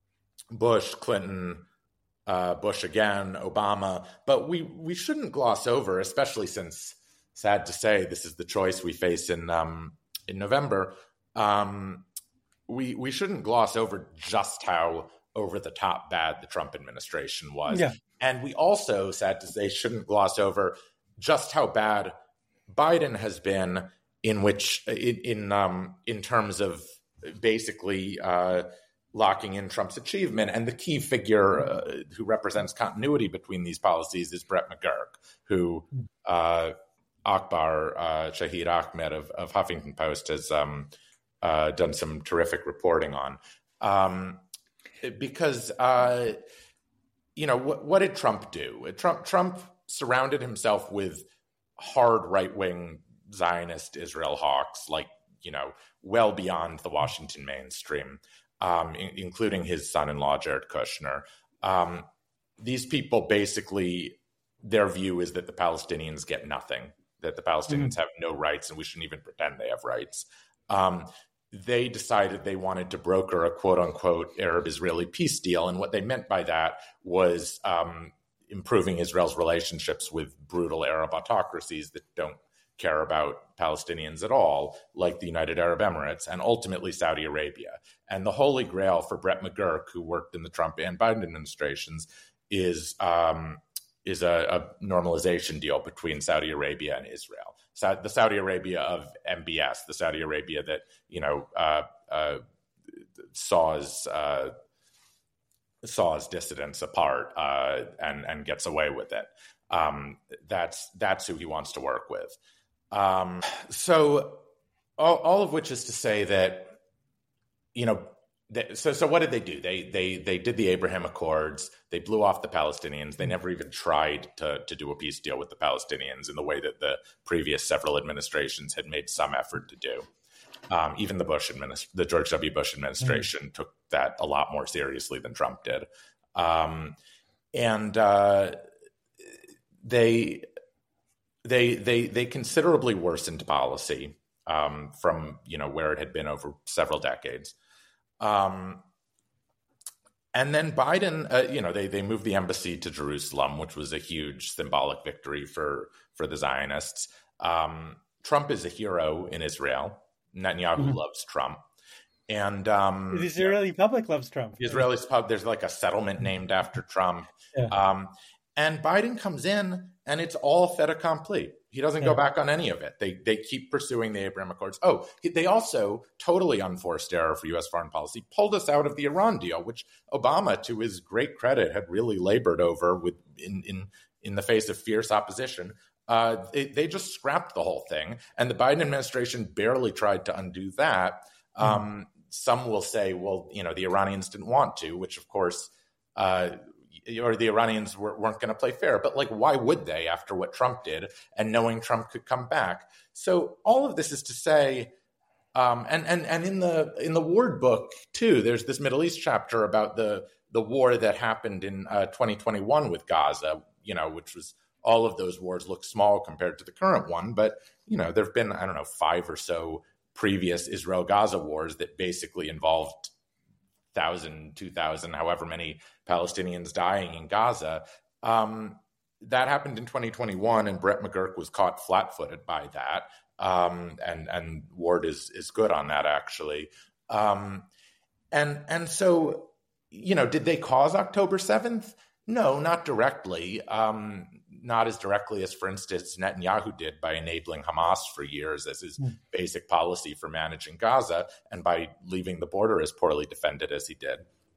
Bush, Clinton, uh, Bush again, Obama. But we we shouldn't gloss over, especially since, sad to say, this is the choice we face in um, in November. Um, we we shouldn't gloss over just how over the top bad the Trump administration was. Yeah. And we also, sad to say, shouldn't gloss over just how bad Biden has been in which in in, um, in terms of basically uh, locking in Trump's achievement. And the key figure uh, who represents continuity between these policies is Brett McGurk, who uh, Akbar uh, Shahid Ahmed of, of Huffington Post has um, uh, done some terrific reporting on. Um, because, uh, you know, what, what did Trump do? Trump, Trump surrounded himself with hard right-wing Zionist Israel hawks, like, you know, well beyond the Washington mainstream, um, in, including his son-in-law, Jared Kushner. Um, these people basically, their view is that the Palestinians get nothing, that the Palestinians mm-hmm. have no rights, and we shouldn't even pretend they have rights. Um, they decided they wanted to broker a quote-unquote Arab-Israeli peace deal, and what they meant by that was um, improving Israel's relationships with brutal Arab autocracies that don't care about Palestinians at all, like the United Arab Emirates and ultimately Saudi Arabia. And the holy grail for Brett McGurk, who worked in the Trump and Biden administrations, is um, is a, a normalization deal between Saudi Arabia and Israel. So the Saudi Arabia of M B S, the Saudi Arabia that, you know, uh, uh, saws uh, saws dissidents apart uh, and and gets away with it. Um, that's that's who he wants to work with. Um, so all, all of which is to say that, you know, they, so so what did they do? They they they did the Abraham Accords. They blew off the Palestinians. They never even tried to to do a peace deal with the Palestinians in the way that the previous several administrations had made some effort to do. Um, even the Bush administ- the George W. Bush administration mm-hmm. took that a lot more seriously than Trump did. Um, and uh, they. They they they considerably worsened policy um, from, you know, where it had been over several decades, um, and then Biden, uh, you know, they they moved the embassy to Jerusalem, which was a huge symbolic victory for for the Zionists. Um, Trump is a hero in Israel. Netanyahu mm-hmm. loves Trump, and um, the Israeli public loves Trump. The Israeli pub, there's like a settlement named after Trump. Yeah. Um, And Biden comes in, and it's all fait accompli. He doesn't yeah. go back on any of it. They they keep pursuing the Abraham Accords. Oh, they also, totally unforced error for U S foreign policy, pulled us out of the Iran deal, which Obama, to his great credit, had really labored over with in in, in the face of fierce opposition. Uh, they, they just scrapped the whole thing, and the Biden administration barely tried to undo that. Mm. Um, some will say, well, you know, the Iranians didn't want to, which, of course, uh, or the Iranians were, weren't going to play fair. But, like, why would they after what Trump did and knowing Trump could come back? So all of this is to say, um, and and and in the in the Ward book too, there's this Middle East chapter about the the war that happened in uh, twenty twenty-one with Gaza, you know, which was, all of those wars look small compared to the current one, but, you know, there have been, I don't know, five or so previous Israel-Gaza wars that basically involved one thousand, two thousand, however many Palestinians dying in Gaza. Um, that happened in twenty twenty-one, and Brett McGurk was caught flat-footed by that. Um, and and Ward is is good on that, actually. Um, and and so, you know, did they cause October seventh? No, not directly. Um, not as directly as, for instance, Netanyahu did by enabling Hamas for years as his mm. basic policy for managing Gaza, and by leaving the border as poorly defended as he did.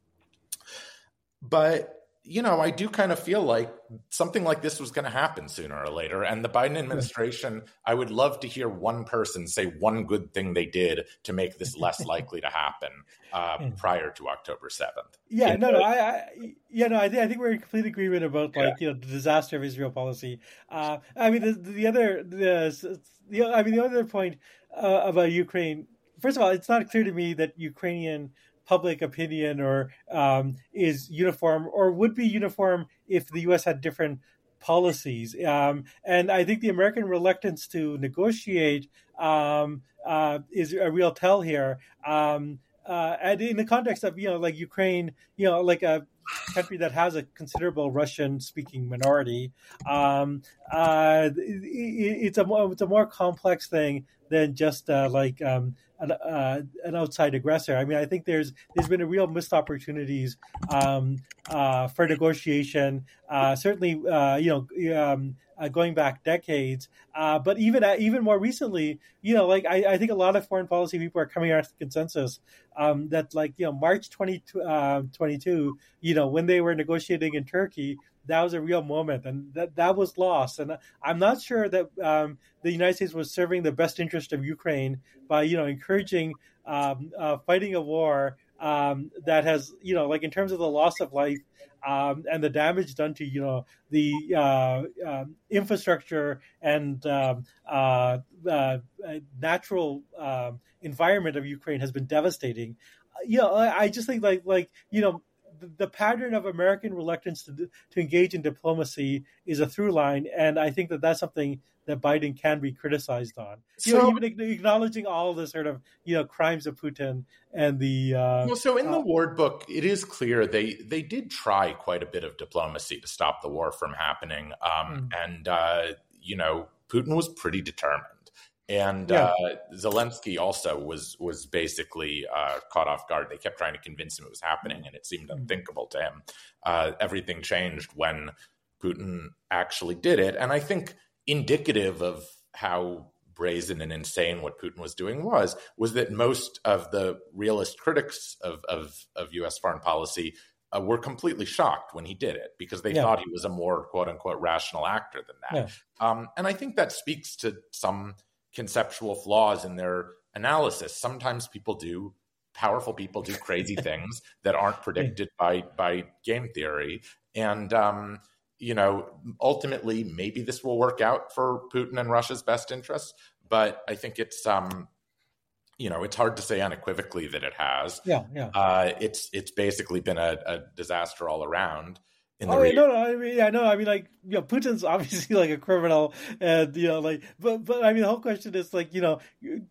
But, you know, I do kind of feel like something like this was going to happen sooner or later. And the Biden administration, I would love to hear one person say one good thing they did to make this less likely to happen uh, prior to October seventh. Yeah, you know? no, no, I, I, yeah, no, I think I think we're in complete agreement about like yeah. you know the disaster of Israel policy. Uh, I mean, the, the other, the, the, I mean, the other point uh, about Ukraine. First of all, it's not clear to me that Ukrainian public opinion or um, is uniform or would be uniform if the U S had different policies. Um, and I think the American reluctance to negotiate um, uh, is a real tell here. Um, uh, and in the context of, you know, like Ukraine, you know, like a country that has a considerable Russian-speaking minority, um, uh, it, it's a more, it's a more complex thing than just uh, like um, an, uh, an outside aggressor. I mean, I think there's there's been a real missed opportunities um, uh, for negotiation. Uh, certainly, uh, you know, um, uh, going back decades, uh, but even uh, even more recently, you know, like I, I think a lot of foreign policy people are coming out to the consensus um, that, like, you know, March twenty twenty-two, you know, when they were negotiating in Turkey, that was a real moment, and that, that was lost. And I'm not sure that um, the United States was serving the best interest of Ukraine by, you know, encouraging um, uh, fighting a war um, that has, you know, like in terms of the loss of life um, and the damage done to, you know, the uh, uh, infrastructure and um, uh, uh, natural uh, environment of Ukraine has been devastating. You know, I, I just think like, like, you know, the pattern of American reluctance to to engage in diplomacy is a through line, and I think that that's something that Biden can be criticized on. You so, know, even acknowledging all the sort of, you know, crimes of Putin and the. Uh, well, so in the uh, Ward book, it is clear they they did try quite a bit of diplomacy to stop the war from happening, um, mm. and uh, you know, Putin was pretty determined. And yeah. uh, Zelensky also was was basically uh, caught off guard. They kept trying to convince him it was happening, and it seemed unthinkable to him. Uh, everything changed when Putin actually did it. And I think indicative of how brazen and insane what Putin was doing was, was that most of the realist critics of, of, of U S foreign policy uh, were completely shocked when he did it, because they yeah. thought he was a more quote unquote rational actor than that. Yeah. Um, and I think that speaks to some conceptual flaws in their analysis. Sometimes people do, powerful people do crazy things that aren't predicted by by game theory. And, um, you know, ultimately, maybe this will work out for Putin and Russia's best interests. But I think it's, um, you know, it's hard to say unequivocally that it has. Yeah, yeah. Uh, it's it's basically been a, a disaster all around. In the oh, re- no, no, I mean, yeah, no, I mean, like, you know, Putin's obviously like a criminal, and, you know, like, but, but I mean, the whole question is like, you know,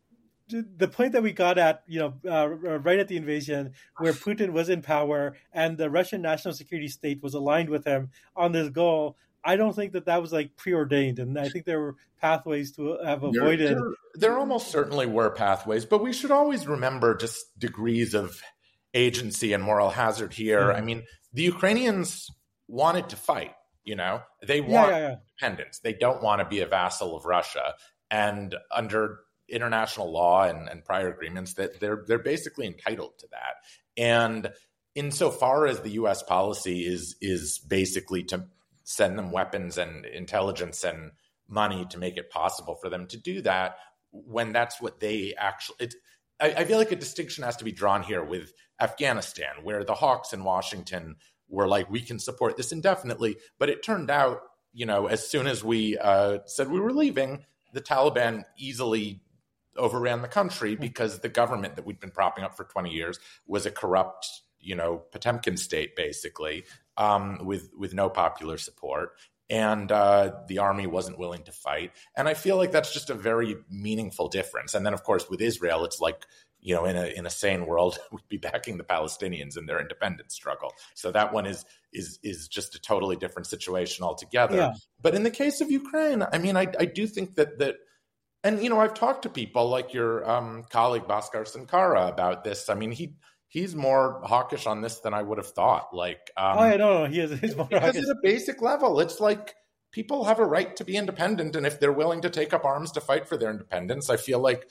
the point that we got at, you know, uh, right at the invasion, where Putin was in power and the Russian national security state was aligned with him on this goal, I don't think that that was like preordained, and I think there were pathways to have avoided. There, there, there almost certainly were pathways, but we should always remember just degrees of agency and moral hazard here. Mm-hmm. I mean, the Ukrainians wanted to fight, you know, they want yeah, yeah, yeah. independence. They don't want to be a vassal of Russia. And under international law and, and prior agreements, that they're they're basically entitled to that. And insofar as the U S policy is is basically to send them weapons and intelligence and money to make it possible for them to do that, when that's what they actually, it, I, I feel like a distinction has to be drawn here with Afghanistan, where the hawks in Washington were like, we can support this indefinitely. But it turned out, you know, as soon as we uh, said we were leaving, the Taliban easily overran the country because the government that we'd been propping up for twenty years was a corrupt, you know, Potemkin state, basically, um, with, with no popular support. And uh, the army wasn't willing to fight. And I feel like that's just a very meaningful difference. And then, of course, with Israel, it's like, you know, in a in a sane world, we'd be backing the Palestinians in their independence struggle. So that one is is is just a totally different situation altogether. Yeah. But in the case of Ukraine, I mean, I, I do think that that, and you know, I've talked to people like your um, colleague Bhaskar Sankara about this. I mean, he he's more hawkish on this than I would have thought. Like, um, oh, yeah, no, no, he is he's more because hawkish. at a basic level, it's like people have a right to be independent, and if they're willing to take up arms to fight for their independence, I feel like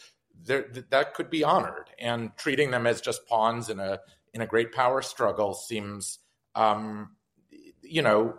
that could be honored. And treating them as just pawns in a in a great power struggle seems, um, you know,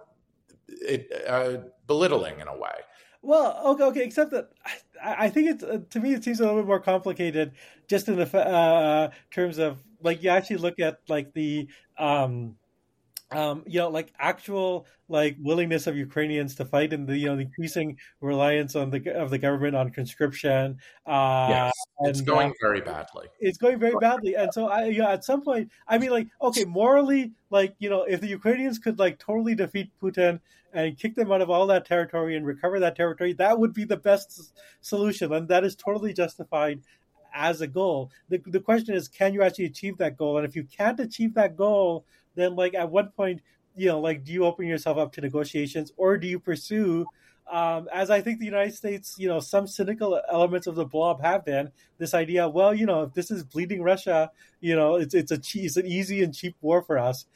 it, uh, belittling in a way. Well, okay, okay. Except that I, I think it's uh, to me it seems a little bit more complicated, just in the uh, terms of like you actually look at like the. Um, Um, you know, like actual like willingness of Ukrainians to fight, and the you know the increasing reliance on the of the government on conscription. Uh, yes, it's and, going uh, very badly. It's going very badly, and so I, you know, at some point, I mean, like, okay, morally, like, you know, if the Ukrainians could like totally defeat Putin and kick them out of all that territory and recover that territory, that would be the best solution, and that is totally justified as a goal. The the question is, can you actually achieve that goal? And if you can't achieve that goal, then like at what point, you know, like do you open yourself up to negotiations, or do you pursue, um, as I think the United States, you know, some cynical elements of the blob have been, this idea, well, you know, if this is bleeding Russia, you know, it's it's a cheap, it's an easy and cheap war for us.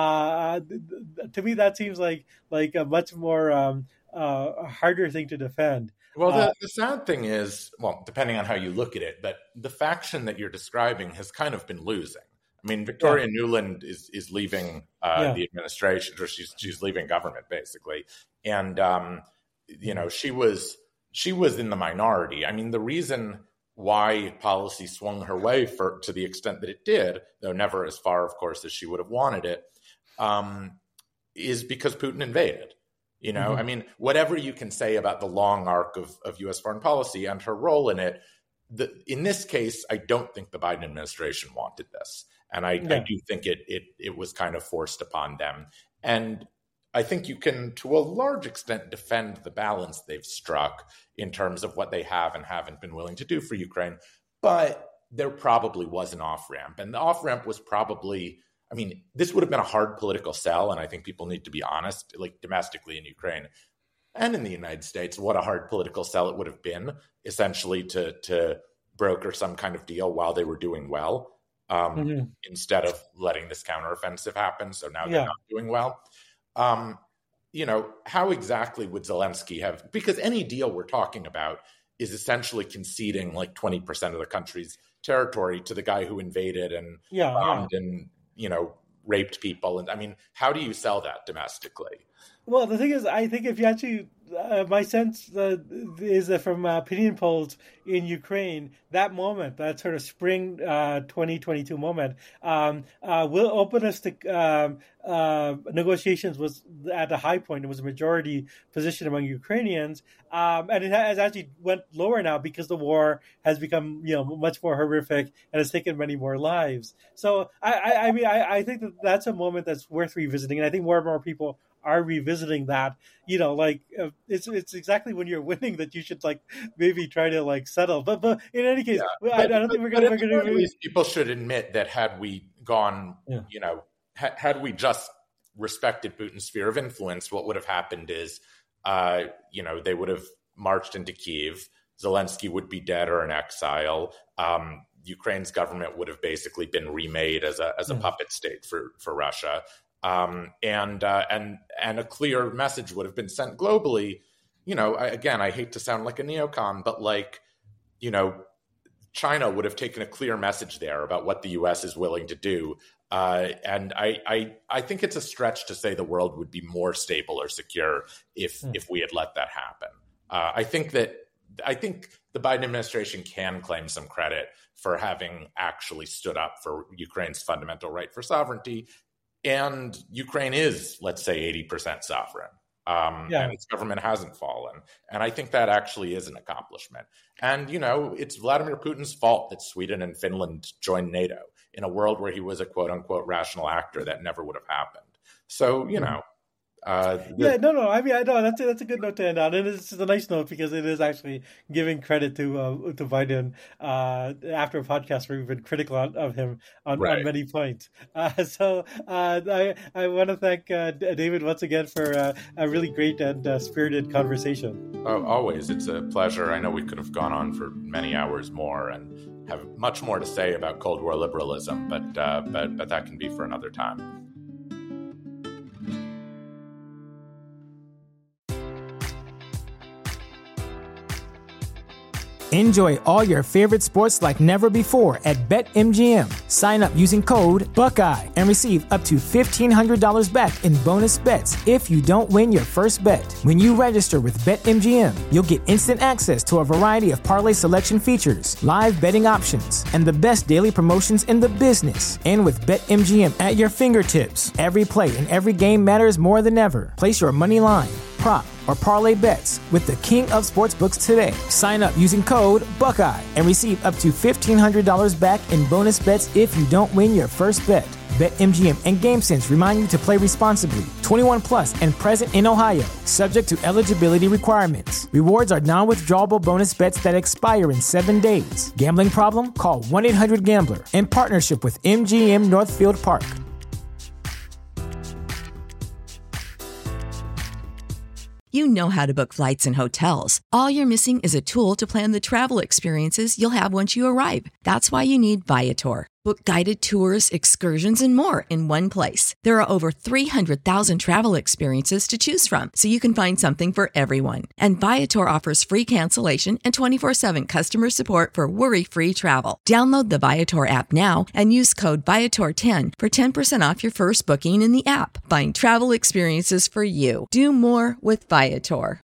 Uh, to me, that seems like like a much more um, uh, harder thing to defend. Well, the, uh, the sad thing is, well, depending on how you look at it, but the faction that you're describing has kind of been losing. I mean, Victoria yeah. Nuland is is leaving uh, yeah. the administration, or she's she's leaving government basically, and um, you know she was she was in the minority. I mean, the reason why policy swung her way for to the extent that it did, though never as far, of course, as she would have wanted it, um, is because Putin invaded. You know, mm-hmm. I mean, whatever you can say about the long arc of, of U S foreign policy and her role in it, the, in this case, I don't think the Biden administration wanted this. And I, yeah. I do think it, it it was kind of forced upon them. And I think you can, to a large extent, defend the balance they've struck in terms of what they have and haven't been willing to do for Ukraine. But there probably was an off-ramp. And the off-ramp was probably... I mean, this would have been a hard political sell, and I think people need to be honest, like domestically in Ukraine and in the United States, what a hard political sell it would have been, essentially to to broker some kind of deal while they were doing well, um, mm-hmm. instead of letting this counteroffensive happen. So now they're yeah. not doing well. Um, you know, how exactly would Zelensky have, because any deal we're talking about is essentially conceding like twenty percent of the country's territory to the guy who invaded and yeah, bombed yeah. and you know, raped people. And I mean, how do you sell that domestically? Well, the thing is, I think if you actually, uh, my sense uh, is that from uh, opinion polls in Ukraine, that moment, that sort of spring uh, twenty twenty-two moment, um, uh, will open us to um, uh, negotiations was at a high point. It was a majority position among Ukrainians. Um, and it has actually went lower now because the war has become, you know, much more horrific and has taken many more lives. So, I, I, I mean, I, I think that that's a moment that's worth revisiting. And I think more and more people are revisiting that, you know, like uh, it's it's exactly when you're winning that you should like maybe try to like settle. But but in any case, yeah, I, but, I don't but, think we're going to. We're going to. At least people should admit that had we gone, yeah. you know, ha- had we just respected Putin's sphere of influence, what would have happened is, uh, you know, they would have marched into Kyiv. Zelensky would be dead or in exile. Um, Ukraine's government would have basically been remade as a as a mm. puppet state for for Russia. Um, and uh, and and a clear message would have been sent globally. You know, I, again, I hate to sound like a neocon, but like, you know, China would have taken a clear message there about what the U S is willing to do. Uh, and I, I I think it's a stretch to say the world would be more stable or secure if mm. if we had let that happen. Uh, I think that I think the Biden administration can claim some credit for having actually stood up for Ukraine's fundamental right for sovereignty. And Ukraine is, let's say, eighty percent sovereign, um, yeah. and its government hasn't fallen. And I think that actually is an accomplishment. And, you know, it's Vladimir Putin's fault that Sweden and Finland joined NATO in a world where he was a quote unquote rational actor. That never would have happened. So, you know, Uh, the, yeah, no, no. I mean, I know that's a, that's a good note to end on, and it's just a nice note because it is actually giving credit to uh, to Biden uh, after a podcast where we've been critical on, of him on, right. on many points. Uh, so uh, I I want to thank uh, David once again for uh, a really great and uh, spirited conversation. Uh, always, it's a pleasure. I know we could have gone on for many hours more and have much more to say about Cold War liberalism, but uh, but but that can be for another time. Enjoy all your favorite sports like never before at BetMGM. Sign up using code Buckeye and receive up to fifteen hundred dollars back in bonus bets if you don't win your first bet. When you register with BetMGM, you'll get instant access to a variety of parlay selection features, live betting options, and the best daily promotions in the business. And with BetMGM at your fingertips, every play and every game matters more than ever. Place your money line, prop, or parlay bets with the king of sportsbooks today. Sign up using code Buckeye and receive up to fifteen hundred dollars back in bonus bets if you don't win your first bet. BetMGM and GameSense remind you to play responsibly. twenty-one plus and present in Ohio, subject to eligibility requirements. Rewards are non-withdrawable bonus bets that expire in seven days. Gambling problem? Call one eight hundred gambler in partnership with M G M Northfield Park. You know how to book flights and hotels. All you're missing is a tool to plan the travel experiences you'll have once you arrive. That's why you need Viator. Book guided tours, excursions, and more in one place. There are over three hundred thousand travel experiences to choose from, so you can find something for everyone. And Viator offers free cancellation and twenty-four seven customer support for worry-free travel. Download the Viator app now and use code Viator ten for ten percent off your first booking in the app. Find travel experiences for you. Do more with Viator.